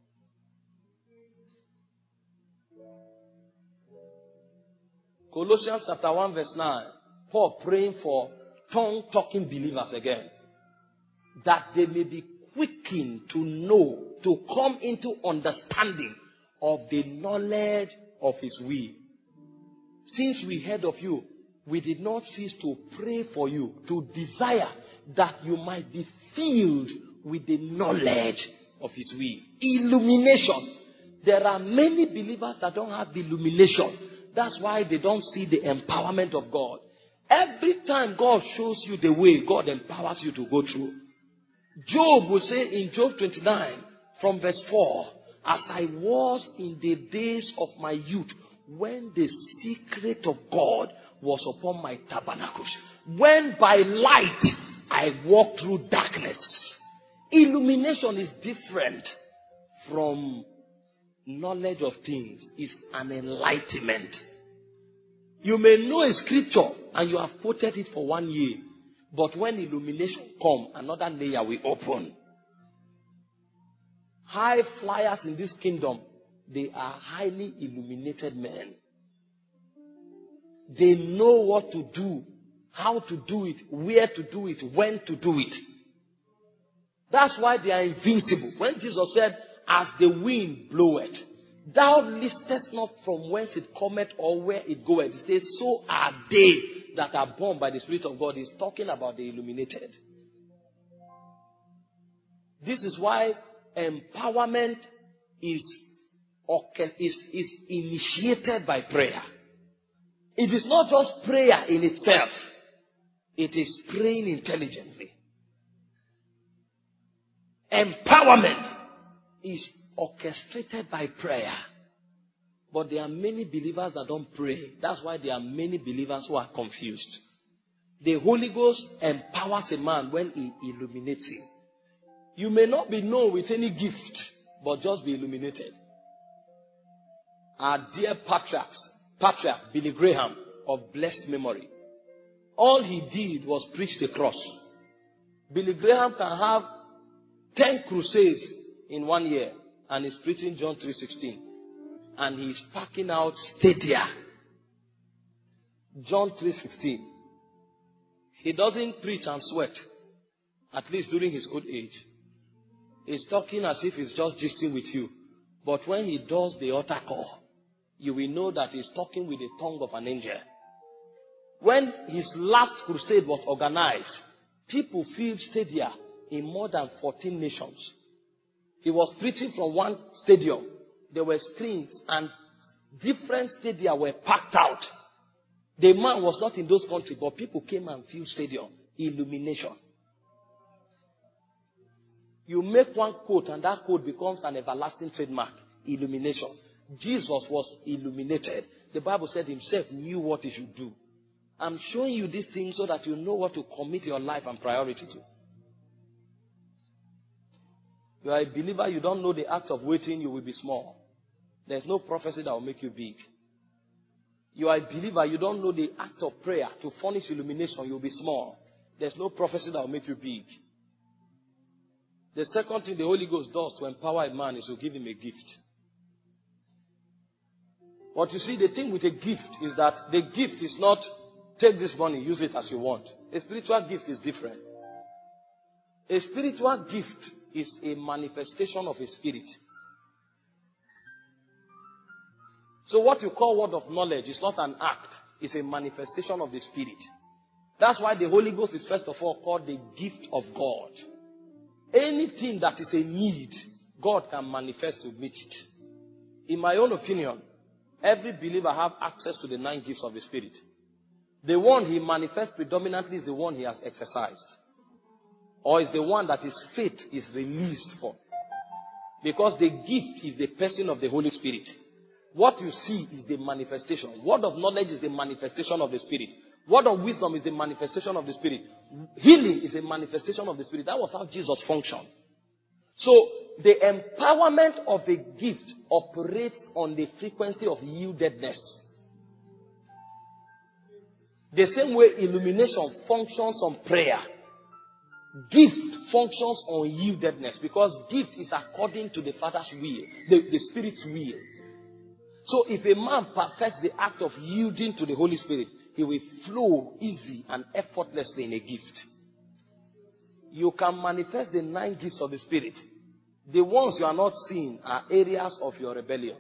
Colossians chapter 1 verse 9. Paul praying for tongue-talking believers again. That they may be quickened to know, to come into understanding of the knowledge of his will. Since we heard of you, we did not cease to pray for you, to desire that you might be filled with the knowledge of his will. Illumination. There are many believers that don't have the illumination. That's why they don't see the empowerment of God. Every time God shows you the way, God empowers you to go through. Job will say in Job 29 from verse 4, as I was in the days of my youth, when the secret of God was upon my tabernacles, when by light I walked through darkness. Illumination is different from knowledge of things. It's an enlightenment. You may know a scripture and you have quoted it for 1 year, but when illumination comes, another layer will open. High flyers in this kingdom, they are highly illuminated men. They know what to do, how to do it, where to do it, when to do it. That's why they are invincible. When Jesus said, as the wind bloweth, thou listest not from whence it cometh or where it goeth. He says, so are they that are born by the Spirit of God. He's talking about the illuminated. This is why empowerment is initiated by prayer. It is not just prayer in itself. It is praying intelligently. Empowerment is orchestrated by prayer. But there are many believers that don't pray. That's why there are many believers who are confused. The Holy Ghost empowers a man when he illuminates him. You may not be known with any gift, but just be illuminated. Our dear patriarch Billy Graham of blessed memory, all he did was preach the cross. Billy Graham can have 10 crusades in 1 year, and he's preaching John 3:16, and he's packing out stadia. John 3:16. He doesn't preach and sweat, at least during his old age. He's talking as if he's just gisting with you. But when he does the altar call, you will know that he's talking with the tongue of an angel. When his last crusade was organized, people filled stadia in more than 14 nations. He was preaching from one stadium. There were screens and different stadia were packed out. The man was not in those countries, but people came and filled stadium. Illumination. You make one quote and that quote becomes an everlasting trademark. Illumination. Jesus was illuminated. The Bible said himself knew what he should do. I'm showing you these things so that you know what to commit your life and priority to. You are a believer, you don't know the act of waiting, you will be small. There's no prophecy that will make you big. You are a believer, you don't know the act of prayer to furnish illumination, you will be small. There's no prophecy that will make you big. The second thing the Holy Ghost does to empower a man is to give him a gift. But you see, the thing with a gift is that the gift is not take this money, use it as you want. A spiritual gift is different. A spiritual gift is a manifestation of a spirit. So what you call word of knowledge is not an act, it's a manifestation of the spirit. That's why the Holy Ghost is first of all called the gift of God. Anything that is a need, God can manifest to meet it. In my own opinion, every believer has access to the 9 gifts of the Spirit. The one he manifests predominantly is the one he has exercised. Or is the one that his faith is released for. Because the gift is the person of the Holy Spirit. What you see is the manifestation. Word of knowledge is the manifestation of the Spirit. Word of wisdom is the manifestation of the Spirit. Healing is a manifestation of the Spirit. That was how Jesus functioned. So, the empowerment of a gift operates on the frequency of yieldedness. The same way illumination functions on prayer. Gift functions on yieldedness because gift is according to the Father's will, the Spirit's will. So if a man perfects the act of yielding to the Holy Spirit, he will flow easy and effortlessly in a gift. You can manifest the 9 gifts of the Spirit. The ones you are not seeing are areas of your rebellion.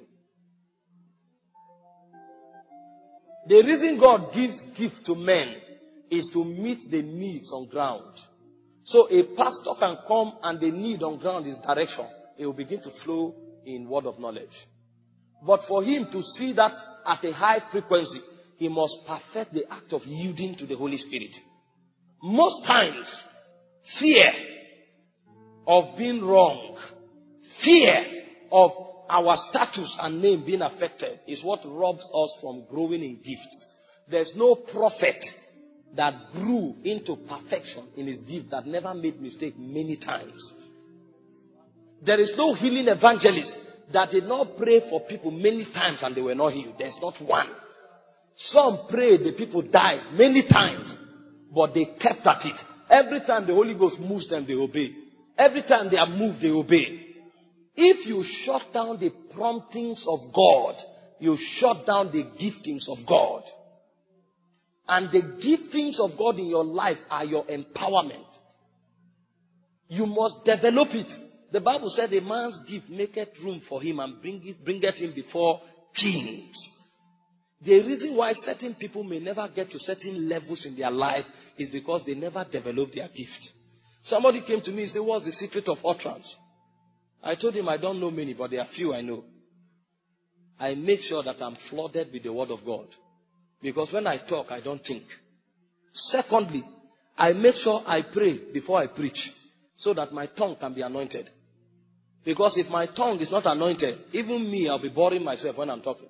The reason God gives gift to men is to meet the needs on ground. So a pastor can come and the need on ground is direction. It will begin to flow in word of knowledge. But for him to see that at a high frequency, he must perfect the act of yielding to the Holy Spirit. Most times, fear of being wrong, fear of our status and name being affected is what robs us from growing in gifts. There's no prophet that grew into perfection in his gift that never made mistake many times. There is no healing evangelist that did not pray for people many times and they were not healed. There's not one. Some prayed, the people died many times, but they kept at it. Every time the Holy Ghost moves them, they obey. Every time they are moved, they obey. If you shut down the promptings of God, you shut down the giftings of God. And the giftings of God in your life are your empowerment. You must develop it. The Bible said a man's gift maketh room for him and bringeth him before kings. The reason why certain people may never get to certain levels in their life is because they never develop their gift. Somebody came to me and said, what's the secret of utterance? I told him I don't know many, but there are few I know. I make sure that I'm flooded with the word of God. Because when I talk, I don't think. Secondly, I make sure I pray before I preach so that my tongue can be anointed. Because if my tongue is not anointed, even me, I'll be boring myself when I'm talking.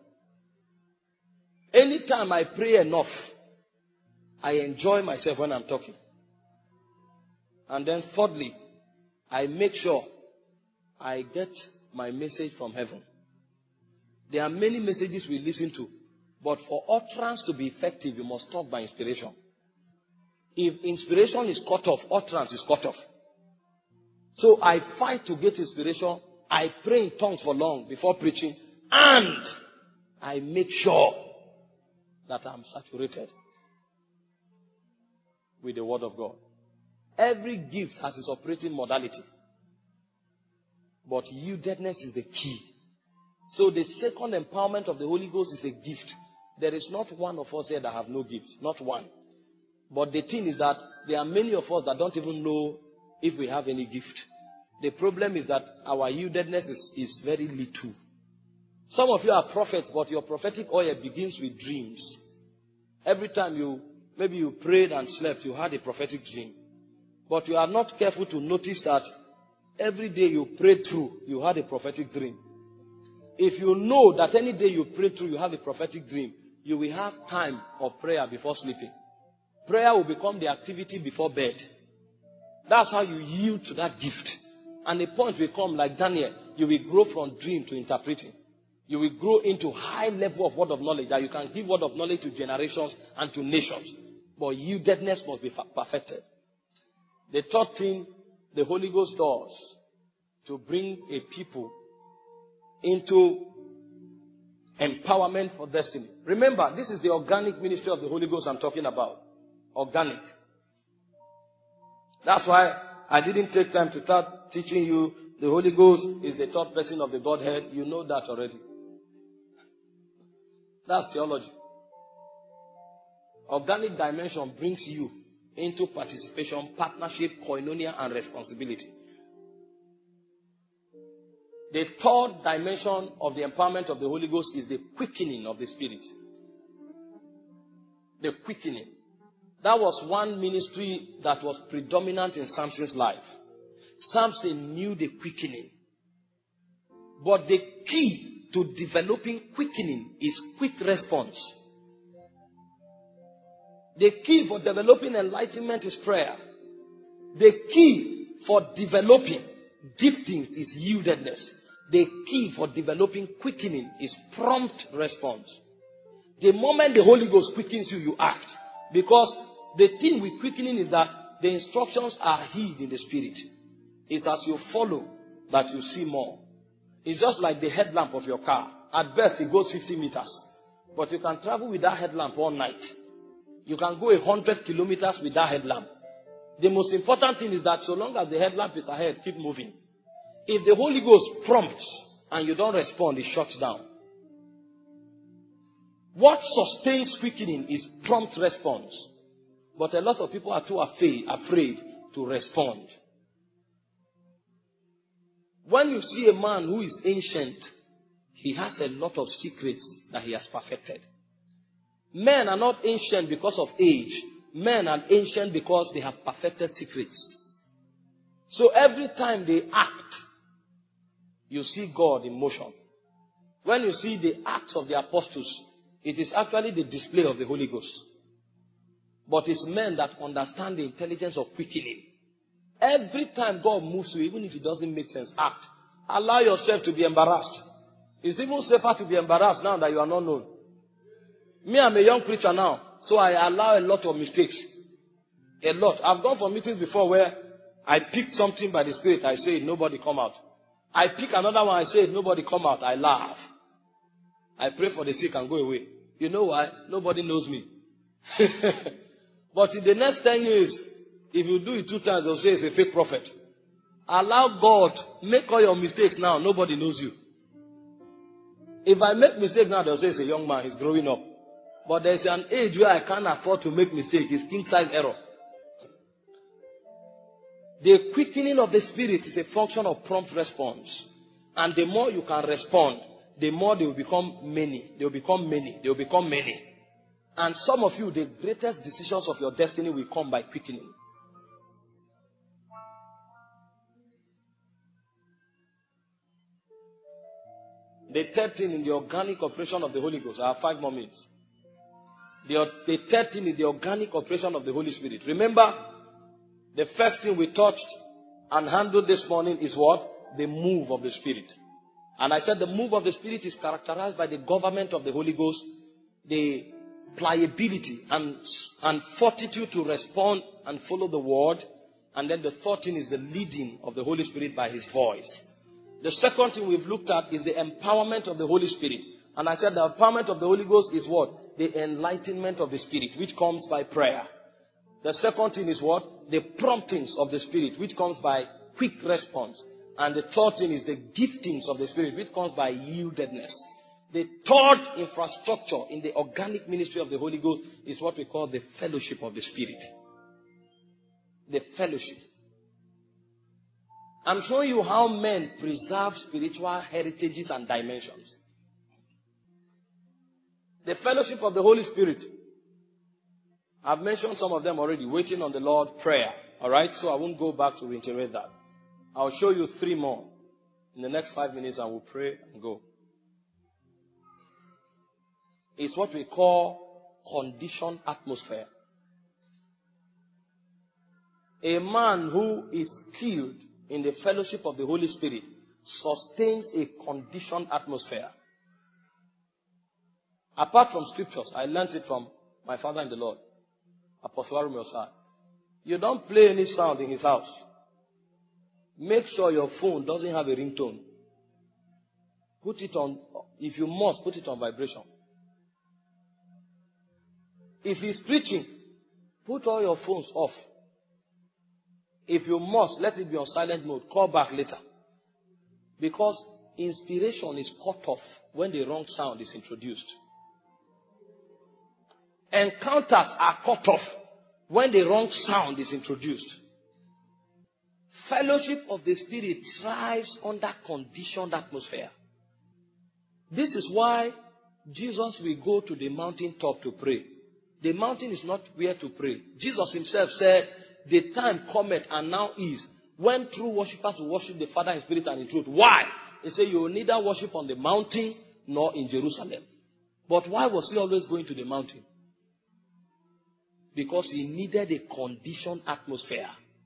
Anytime I pray enough, I enjoy myself when I'm talking. And then thirdly, I make sure I get my message from heaven. There are many messages we listen to. But for utterance to be effective, you must talk by inspiration. If inspiration is cut off, utterance is cut off. So I fight to get inspiration. I pray in tongues for long before preaching. And I make sure that I'm saturated with the word of God. Every gift has its operating modality. But yieldedness is the key. So the second empowerment of the Holy Ghost is a gift. There is not one of us here that have no gift. Not one. But the thing is that there are many of us that don't even know if we have any gift. The problem is that our yieldedness is very little. Some of you are prophets, but your prophetic oil begins with dreams. Every time maybe you prayed and slept, you had a prophetic dream. But you are not careful to notice that every day you prayed through, you had a prophetic dream. If you know that any day you pray through, you have a prophetic dream, you will have time of prayer before sleeping. Prayer will become the activity before bed. That's how you yield to that gift. And the point will come like Daniel, you will grow from dream to interpreting. You will grow into high level of word of knowledge that you can give word of knowledge to generations and to nations. But yieldedness must be perfected. The third thing the Holy Ghost does to bring a people into empowerment for destiny. Remember, this is the organic ministry of the Holy Ghost I'm talking about. Organic. That's why I didn't take time to start teaching you the Holy Ghost is the third person of the Godhead. You know that already. That's theology. Organic dimension brings you into participation, partnership, koinonia, and responsibility. The third dimension of the empowerment of the Holy Ghost is the quickening of the Spirit. The quickening. That was one ministry that was predominant in Samson's life. Samson knew the quickening. But the key to developing quickening is quick response. The key for developing enlightenment is prayer. The key for developing giftings is yieldedness. The key for developing quickening is prompt response. The moment the Holy Ghost quickens you, you act. Because the thing with quickening is that the instructions are hid in the Spirit. It's as you follow that you see more. It's just like the headlamp of your car. At best, it goes 50 meters. But you can travel with that headlamp all night. You can go 100 kilometers with that headlamp. The most important thing is that so long as the headlamp is ahead, keep moving. If the Holy Ghost prompts and you don't respond, it shuts down. What sustains quickening is prompt response. But a lot of people are too afraid to respond. When you see a man who is ancient, he has a lot of secrets that he has perfected. Men are not ancient because of age. Men are ancient because they have perfected secrets. So every time they act, you see God in motion. When you see the acts of the apostles, it is actually the display of the Holy Ghost. But it's men that understand the intelligence of quickening. Every time God moves you, even if it doesn't make sense, act. Allow yourself to be embarrassed. It's even safer to be embarrassed now that you are not known. Me, I'm a young preacher now, so I allow a lot of mistakes. A lot. I've gone for meetings before where I picked something by the Spirit. I say, nobody come out. I pick another one. I say, nobody come out. I laugh. I pray for the sick and go away. You know why? Nobody knows me. But in the next 10 years, if you do it 2 times, they'll say it's a fake prophet. Allow God. Make all your mistakes now. Nobody knows you. If I make mistakes now, they'll say it's a young man. He's growing up. But there's an age where I can't afford to make mistakes. It's king size error. The quickening of the Spirit is a function of prompt response. And the more you can respond, the more they will become many. They will become many. They will become many. And some of you, the greatest decisions of your destiny will come by quickening. The third thing in the organic operation of the Holy Ghost, I have 5 more minutes. The third thing is the organic operation of the Holy Spirit. Remember, the first thing we touched and handled this morning is what? The move of the Spirit. And I said the move of the Spirit is characterized by the government of the Holy Ghost, the pliability and fortitude to respond and follow the word. And then the third thing is the leading of the Holy Spirit by His voice. The second thing we've looked at is the empowerment of the Holy Spirit. And I said the empowerment of the Holy Ghost is what? The enlightenment of the Spirit, which comes by prayer. The second thing is what? The promptings of the Spirit, which comes by quick response. And the third thing is the giftings of the Spirit, which comes by yieldedness. The third infrastructure in the organic ministry of the Holy Ghost is what we call the fellowship of the Spirit. The fellowship. I'm showing you how men preserve spiritual heritages and dimensions. The fellowship of the Holy Spirit. I've mentioned some of them already. Waiting on the Lord, prayer. Alright, so I won't go back to reiterate that. I'll show you 3 more. In the next 5 minutes, I will pray and go. It's what we call conditioned atmosphere. A man who is skilled in the fellowship of the Holy Spirit sustains a conditioned atmosphere. Apart from scriptures, I learned it from my father in the Lord, Apostle Arumiosa. You don't play any sound in his house. Make sure your phone doesn't have a ringtone. Put it on, if you must, put it on vibration. If he's preaching, put all your phones off. If you must, let it be on silent mode. Call back later. Because inspiration is cut off when the wrong sound is introduced. Encounters are cut off when the wrong sound is introduced. Fellowship of the Spirit thrives under conditioned atmosphere. This is why Jesus will go to the mountaintop to pray. The mountain is not where to pray. Jesus himself said, the time cometh and now is when true worshippers will worship the Father in spirit and in truth. Why? He said, you will neither worship on the mountain nor in Jerusalem. But why was he always going to the mountain? Because he needed a conditioned atmosphere.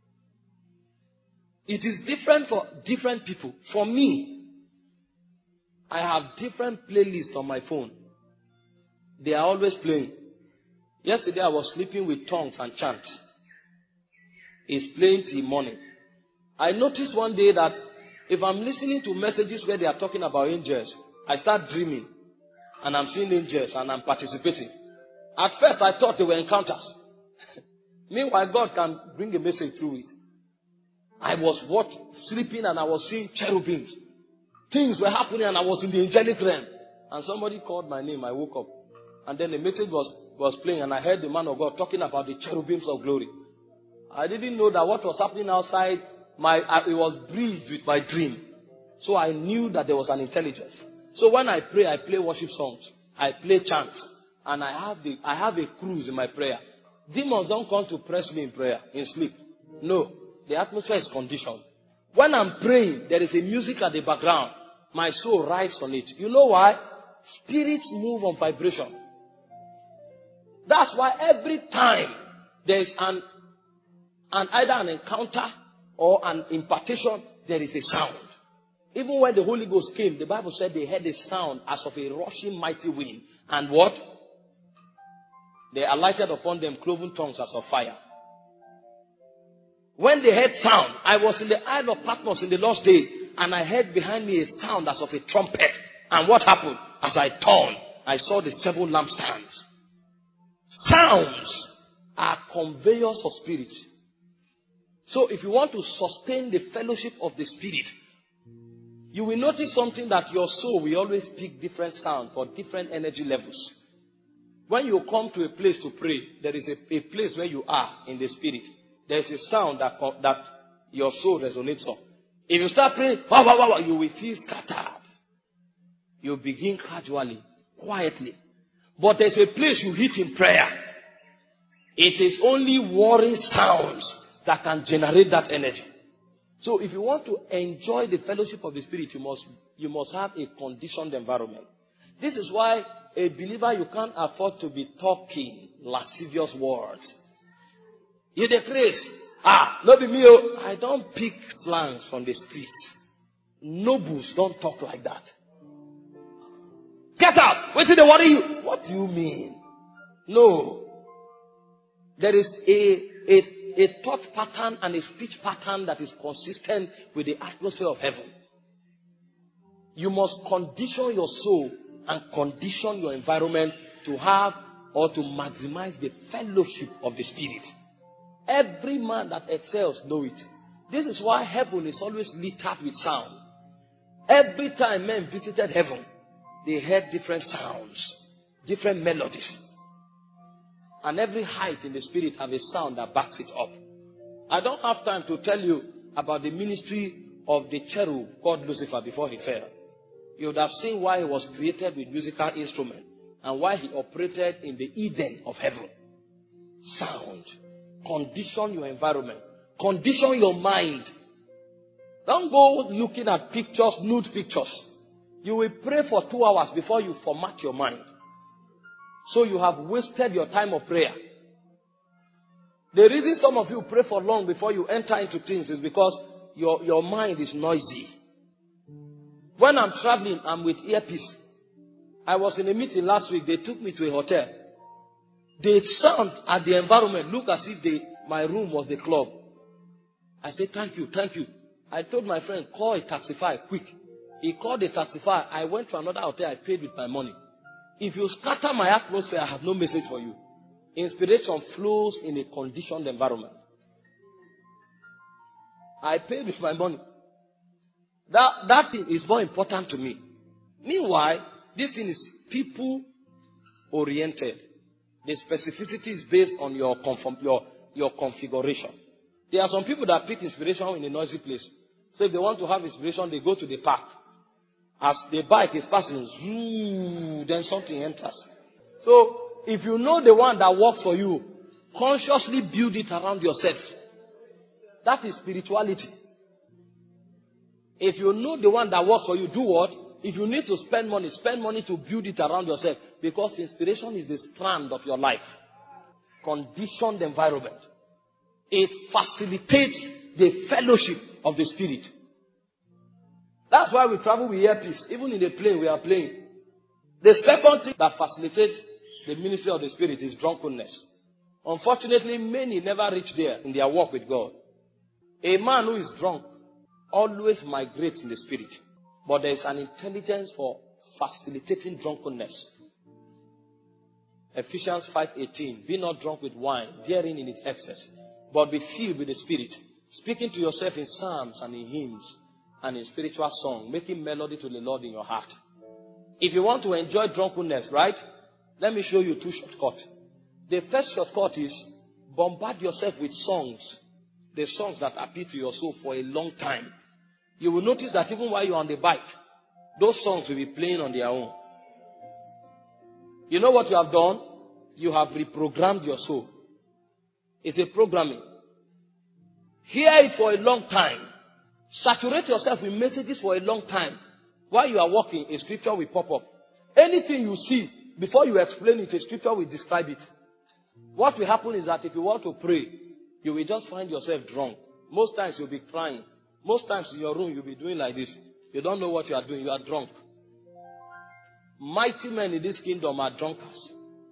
It is different for different people. For me, I have different playlists on my phone. They are always playing. Yesterday I was sleeping with tongues and chants. It's playing till morning. I noticed one day that if I'm listening to messages where they are talking about angels, I start dreaming. And I'm seeing angels and I'm participating. At first I thought they were encounters. Meanwhile, God can bring a message through it. I was sleeping and I was seeing cherubims. Things were happening and I was in the angelic realm. And somebody called my name. I woke up. And then the message was playing and I heard the man of God talking about the cherubims of glory. I didn't know that what was happening outside, it was breathed with my dream. So I knew that there was an intelligence. So when I pray, I play worship songs. I play chants. And I have a cruise in my prayer. Demons don't come to press me in prayer, in sleep. No. The atmosphere is conditioned. When I'm praying, there is a music at the background. My soul rides on it. You know why? Spirits move on vibration. That's why every time there is either an encounter or an impartation, there is a sound. Even when the Holy Ghost came, the Bible said they heard a sound as of a rushing mighty wind. And what? They alighted upon them cloven tongues as of fire. When they heard sound, I was in the Isle of Patmos in the Lord's day, and I heard behind me a sound as of a trumpet. And what happened? As I turned, I saw the 7 lampstands. Sounds are conveyors of spirit. So if you want to sustain the fellowship of the Spirit, you will notice something, that your soul will always pick different sounds for different energy levels. When you come to a place to pray, there is a place where you are in the Spirit. There is a sound that your soul resonates on. If you start praying, you will feel scattered. You begin gradually, quietly. But there's a place you hit in prayer. It is only warring sounds that can generate that energy. So if you want to enjoy the fellowship of the Spirit, you must have a conditioned environment. This is why a believer, you can't afford to be talking lascivious words. You the place. No be me. I don't pick slangs from the streets. Nobles don't talk like that. Get out! Wait till they worry you. What do you mean? No. There is a thought pattern and a speech pattern that is consistent with the atmosphere of heaven. You must condition your soul and condition your environment to have or to maximize the fellowship of the Spirit. Every man that excels knows it. This is why heaven is always lit up with sound. Every time men visited heaven, they heard different sounds, different melodies. And every height in the spirit have a sound that backs it up. I don't have time to tell you about the ministry of the cherub called Lucifer before he fell. You would have seen why he was created with musical instruments and why he operated in the Eden of heaven. Sound. Condition your environment. Condition your mind. Don't go looking at pictures, nude pictures. You will pray for 2 hours before you format your mind. So you have wasted your time of prayer. The reason some of you pray for long before you enter into things is because your mind is noisy. When I'm traveling, I'm with earpiece. I was in a meeting last week. They took me to a hotel. The sound at the environment looked as if my room was the club. I said, thank you, thank you. I told my friend, call a taxify quick. He called a taxify. I went to another hotel. I paid with my money. If you scatter my atmosphere, I have no message for you. Inspiration flows in a conditioned environment. I paid with my money. That thing is more important to me. Meanwhile, this thing is people oriented. The specificity is based on your configuration. There are some people that pick inspiration in a noisy place. So if they want to have inspiration, they go to the park. As the bike is passing, then something enters. So if you know the one that works for you, consciously build it around yourself. That is spirituality. If you know the one that works for you, do what? If you need to spend money to build it around yourself. Because inspiration is the strand of your life. Conditioned environment. It facilitates the fellowship of the Spirit. That's why we travel with earpiece. Even in the plane, we are playing. The second thing that facilitates the ministry of the Spirit is drunkenness. Unfortunately, many never reach there in their walk with God. A man who is drunk always migrates in the Spirit. But there is an intelligence for facilitating drunkenness. Ephesians 5:18. Be not drunk with wine, daring in its excess, but be filled with the Spirit, speaking to yourself in psalms and in hymns and in spiritual song, making melody to the Lord in your heart. If you want to enjoy drunkenness, right? Let me show you 2 shortcuts. The first shortcut is bombard yourself with songs. The songs that appeal to your soul for a long time. You will notice that even while you're on the bike, those songs will be playing on their own. You know what you have done? You have reprogrammed your soul. It's a programming. Hear it for a long time. Saturate yourself with messages for a long time. While you are walking, a scripture will pop up. Anything you see, before you explain it, a scripture will describe it. What will happen is that if you want to pray, you will just find yourself drunk. Most times you'll be crying. Most times in your room, you'll be doing like this. You don't know what you are doing. You are drunk. Mighty men in this kingdom are drunkards.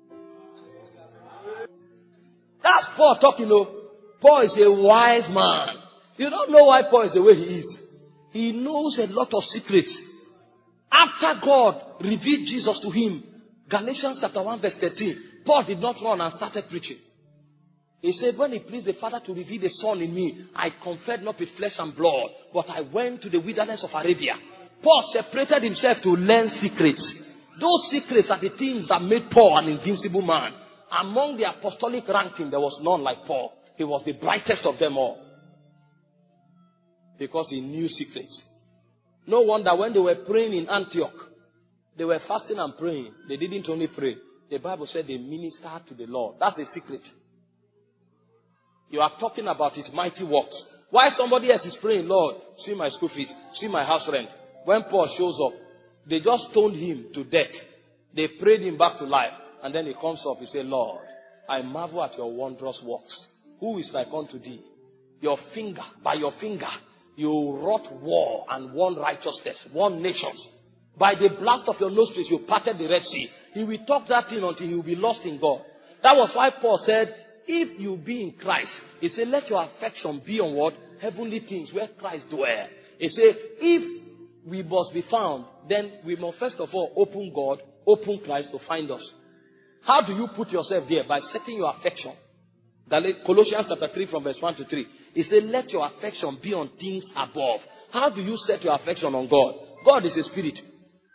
That's Paul talking, Paul is a wise man. You don't know why Paul is the way he is. He knows a lot of secrets. After God revealed Jesus to him, Galatians chapter 1 verse 13, Paul did not run and started preaching. He said, when it pleased the Father to reveal the Son in me, I conferred not with flesh and blood, but I went to the wilderness of Arabia. Paul separated himself to learn secrets. Those secrets are the things that made Paul an invincible man. Among the apostolic ranking, there was none like Paul. He was the brightest of them all. Because he knew secrets. No wonder when they were praying in Antioch, they were fasting and praying. They didn't only pray. The Bible said they ministered to the Lord. That's a secret. You are talking about his mighty works. Why somebody else is praying, Lord, see my school fees, see my house rent. When Paul shows up, they just stoned him to death. They prayed him back to life. And then he comes up, he said, Lord, I marvel at your wondrous works. Who is like unto thee? Your finger, by your finger, you wrought war and won righteousness, won nations. By the blast of your nostrils, you parted the Red Sea. He will talk that thing until he will be lost in God. That was why Paul said, if you be in Christ, he said, let your affection be on what? Heavenly things, where Christ dwells. He said, if we must be found, then we must first of all open God, open Christ to find us. How do you put yourself there? By setting your affection. Colossians chapter 3 from verse 1 to 3. He said, let your affection be on things above. How do you set your affection on God? God is a spirit.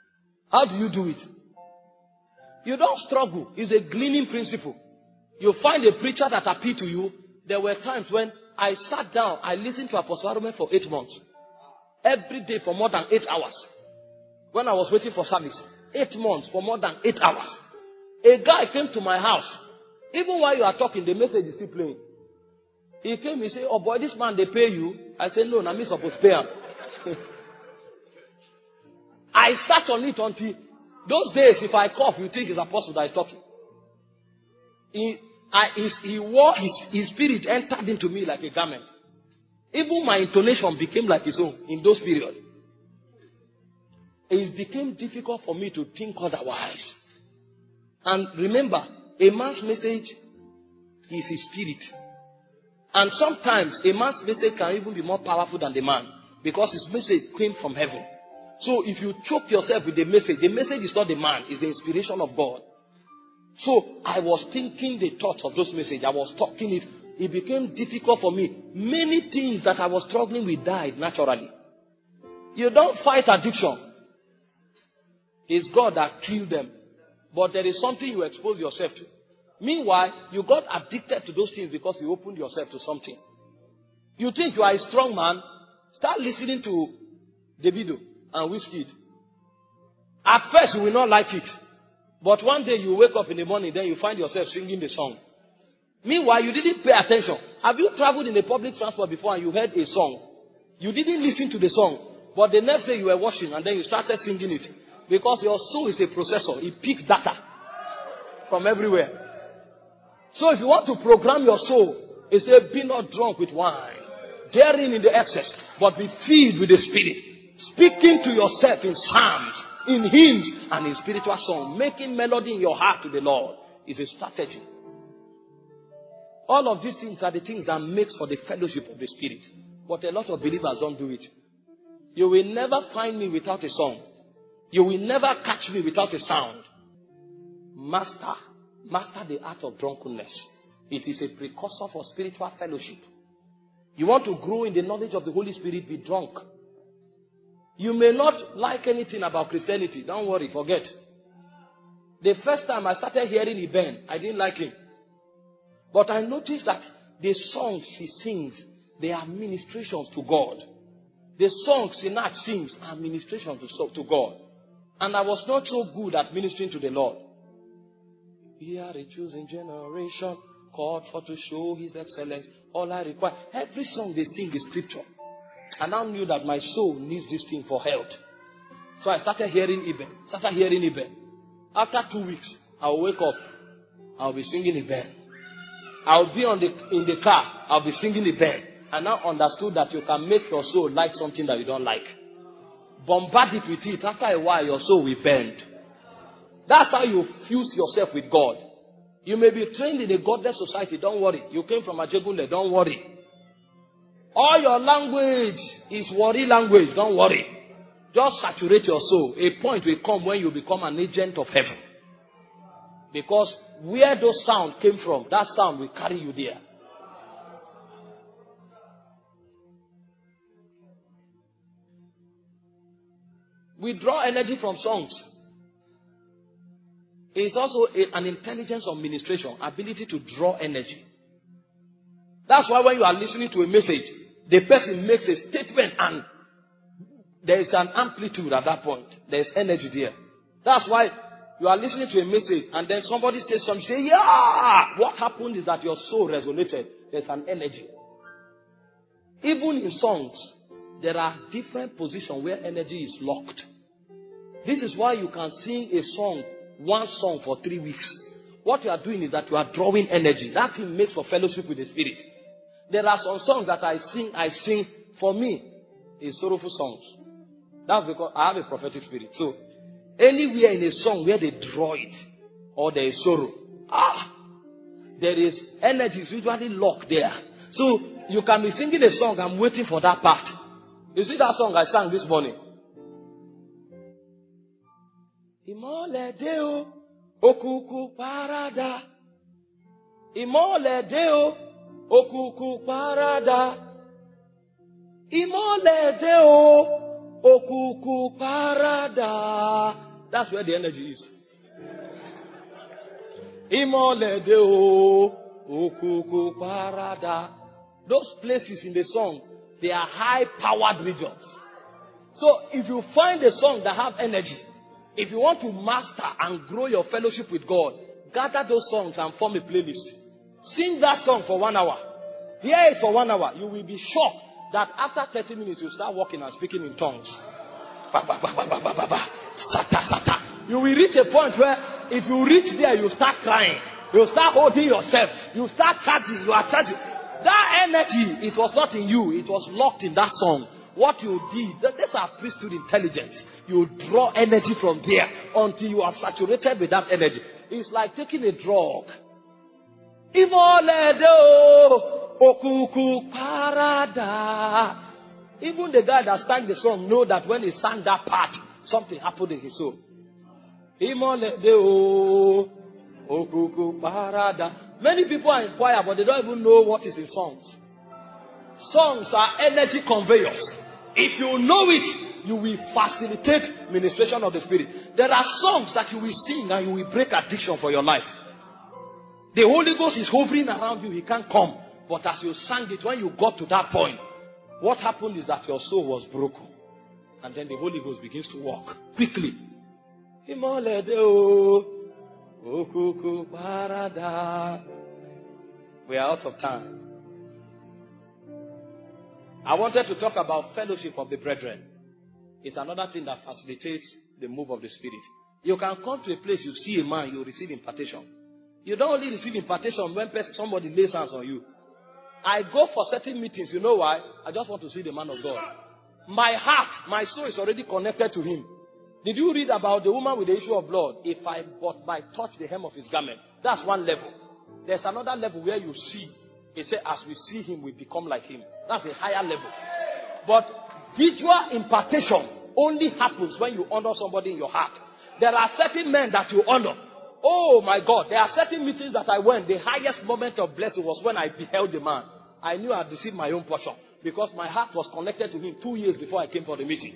How do you do it? You don't struggle. It's a gleaning principle. You find a preacher that appealed to you. There were times when I sat down, I listened to Apostle Arume for 8 months. Every day for more than 8 hours. When I was waiting for service. 8 months for more than 8 hours. A guy came to my house. Even while you are talking, the message is still playing. He came, he said, oh boy, this man, they pay you. I said, no, I'm supposed to pay him. I sat on it until those days, if I cough, you think it's apostle that is talking. He wore his spirit entered into me like a garment. Even my intonation became like his own in those periods. It became difficult for me to think otherwise. And remember, a man's message is his spirit. And sometimes a man's message can even be more powerful than the man because his message came from heaven. So if you choke yourself with the message is not the man, it's the inspiration of God. So I was thinking the thoughts of those messages. I was talking it. It became difficult for me. Many things that I was struggling with died naturally. You don't fight addiction. It's God that killed them. But there is something you expose yourself to. Meanwhile, you got addicted to those things because you opened yourself to something. You think you are a strong man? Start listening to Davido and Wizkid. At first, you will not like it. But one day you wake up in the morning, then you find yourself singing the song. Meanwhile, you didn't pay attention. Have you traveled in a public transport before and you heard a song? You didn't listen to the song. But the next day you were washing and then you started singing it. Because your soul is a processor. It picks data from everywhere. So if you want to program your soul, it says, be not drunk with wine, daring in the excess, but be filled with the Spirit. Speaking to yourself in psalms, in hymns, and in spiritual song. Making melody in your heart to the Lord is a strategy. All of these things are the things that makes for the fellowship of the Spirit. But a lot of believers don't do it. You will never find me without a song. You will never catch me without a sound. Master the art of drunkenness. It is a precursor for spiritual fellowship. You want to grow in the knowledge of the Holy Spirit, be drunk. You may not like anything about Christianity. Don't worry, forget. The first time I started hearing Iben, I didn't like him. But I noticed that the songs he sings, they are ministrations to God. The songs Sinach sings are ministrations to God. And I was not so good at ministering to the Lord. We are a chosen generation, called for to show his excellence. All I require. Every song they sing is scripture. And I knew that my soul needs this thing for health. So I started hearing Iben. After 2 weeks, I'll wake up. I'll be singing Iben. I'll be in the car. I'll be singing Iben. And now understood that you can make your soul like something that you don't like. Bombard it with it. After a while, your soul will bend. That's how you fuse yourself with God. You may be trained in a godless society. Don't worry. You came from Ajegunle. Don't worry. All your language is worry language. Don't worry. Just saturate your soul. A point will come when you become an agent of heaven. Because where those sounds came from, that sound will carry you there. We draw energy from songs. It is also an intelligence of ministration, ability to draw energy. That's why when you are listening to a message, the person makes a statement and there is an amplitude at that point. There is energy there. That's why you are listening to a message and then somebody says something, say, yeah! What happened is that your soul resonated. There's an energy. Even in songs, there are different positions where energy is locked. This is why you can sing a song, one song for 3 weeks. What you are doing is that you are drawing energy. That thing makes for fellowship with the Spirit. There are some songs that I sing for me is sorrowful songs. That's because I have a prophetic spirit. So anywhere in a song where they draw it or there is sorrow, there is energy is usually locked there. So you can be singing a song, I'm waiting for that part. You see that song I sang this morning? Imole deo okuku parada. Imole deo okuku parada. Imole deo okuku parada. That's where the energy is. Imoledeo, okuku parada. Those places in the song, they are high-powered regions. So if you find a song that have energy, if you want to master and grow your fellowship with God, gather those songs and form a playlist. Sing that song for 1 hour. Hear it for 1 hour. You will be shocked that after 30 minutes, you start walking and speaking in tongues. You will reach a point where if you reach there, you start crying. You start holding yourself. You start charging. You are charging. That energy, it was not in you. It was locked in that song. What you did, these are priesthood intelligence. You draw energy from there until you are saturated with that energy. It's like taking a drug. Even the guy that sang the song know that when he sang that part, something happened in his soul. Many people are in choir, but they don't even know what is in songs. Songs are energy conveyors. If you know it, you will facilitate ministration of the Spirit. There are songs that you will sing and you will break addiction for your life. The Holy Ghost is hovering around you. He can't come. But as you sang it, when you got to that point, what happened is that your soul was broken. And then the Holy Ghost begins to walk quickly. We are out of time. I wanted to talk about fellowship of the brethren. It's another thing that facilitates the move of the Spirit. You can come to a place, you see a man, you receive impartation. You don't only receive impartation when somebody lays hands on you. I go for certain meetings. You know why? I just want to see the man of God. My heart, my soul is already connected to him. Did you read about the woman with the issue of blood? If I but might touch the hem of his garment. That's one level. There's another level where you see. He said, as we see him, we become like him. That's a higher level. But visual impartation only happens when you honor somebody in your heart. There are certain men that you honor. Oh my God, there are certain meetings that I went. The highest moment of blessing was when I beheld the man. I knew I had received my own portion because my heart was connected to him 2 years before I came for the meeting.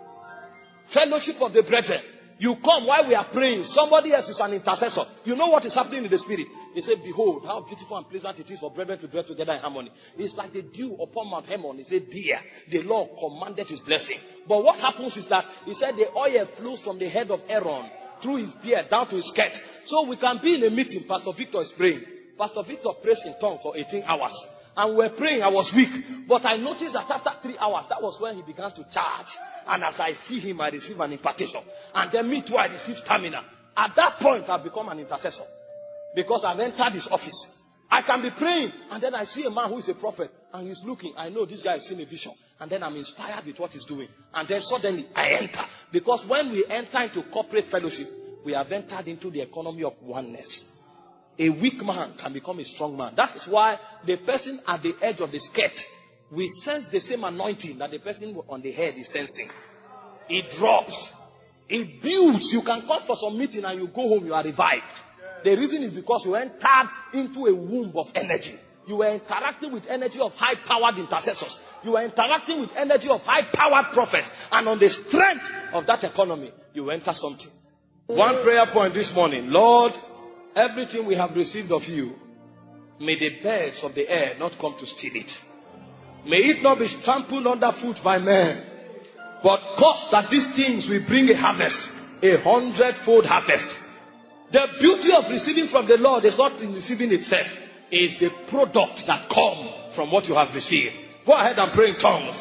Fellowship of the brethren. You come while we are praying. Somebody else is an intercessor. You know what is happening in the Spirit. He said, behold, how beautiful and pleasant it is for brethren to dwell together in harmony. It's like the dew upon Mount Hermon. He said, dear, the Lord commanded his blessing. But what happens is that, he said, the oil flows from the head of Aaron through his beard down to his skirt. So we can be in a meeting. Pastor Victor is praying. Pastor Victor prays in tongues for 18 hours. And we're praying. I was weak. But I noticed that after 3 hours, that was when he began to charge. And as I see him, I receive an impartation. And then me too, I receive stamina. At that point, I've become an intercessor. Because I've entered his office. I can be praying. And then I see a man who is a prophet. And he's looking. I know this guy has seen a vision. And then I'm inspired with what he's doing. And then suddenly, I enter. Because when we enter into corporate fellowship, we have entered into the economy of oneness. A weak man can become a strong man. That is why the person at the edge of the skirt, we sense the same anointing that the person on the head is sensing. It drops. It builds. You can come for some meeting and you go home, you are revived. The reason is because you entered into a womb of energy. You were interacting with energy of high-powered intercessors. You were interacting with energy of high-powered prophets. And on the strength of that economy, you enter something. One prayer point this morning. Lord, everything we have received of you, may the birds of the air not come to steal it. May it not be trampled underfoot by men. But cause that these things will bring a harvest, 100-fold harvest. The beauty of receiving from the Lord is not in receiving itself. It is the product that comes from what you have received. Go ahead and pray in tongues.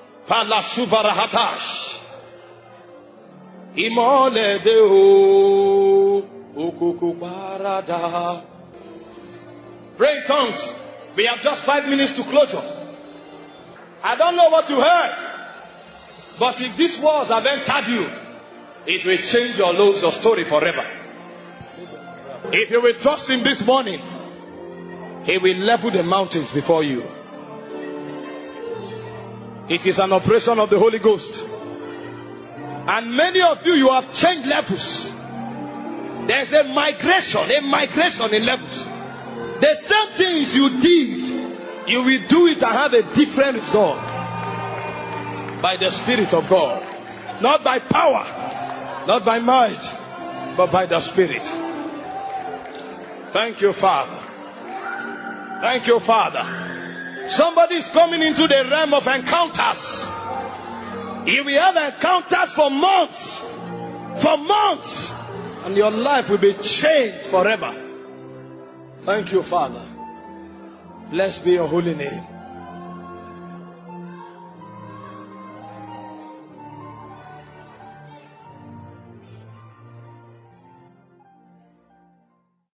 Pray in tongues. We have just 5 minutes to closure. I don't know what you heard. But if these words have entered you, it will change your story forever. If you will trust him this morning, he will level the mountains before you. It is an operation of the Holy Ghost. And many of you, you have changed levels. There's a migration in levels. The same things you did, you will do it and have a different result. By the Spirit of God. Not by power, Not by might, but by the Spirit. Thank you, Father. Thank you, Father. Somebody is coming into the realm of encounters. You will have encounters for months. For months. And your life will be changed forever. Thank you, Father. Blessed be your holy name.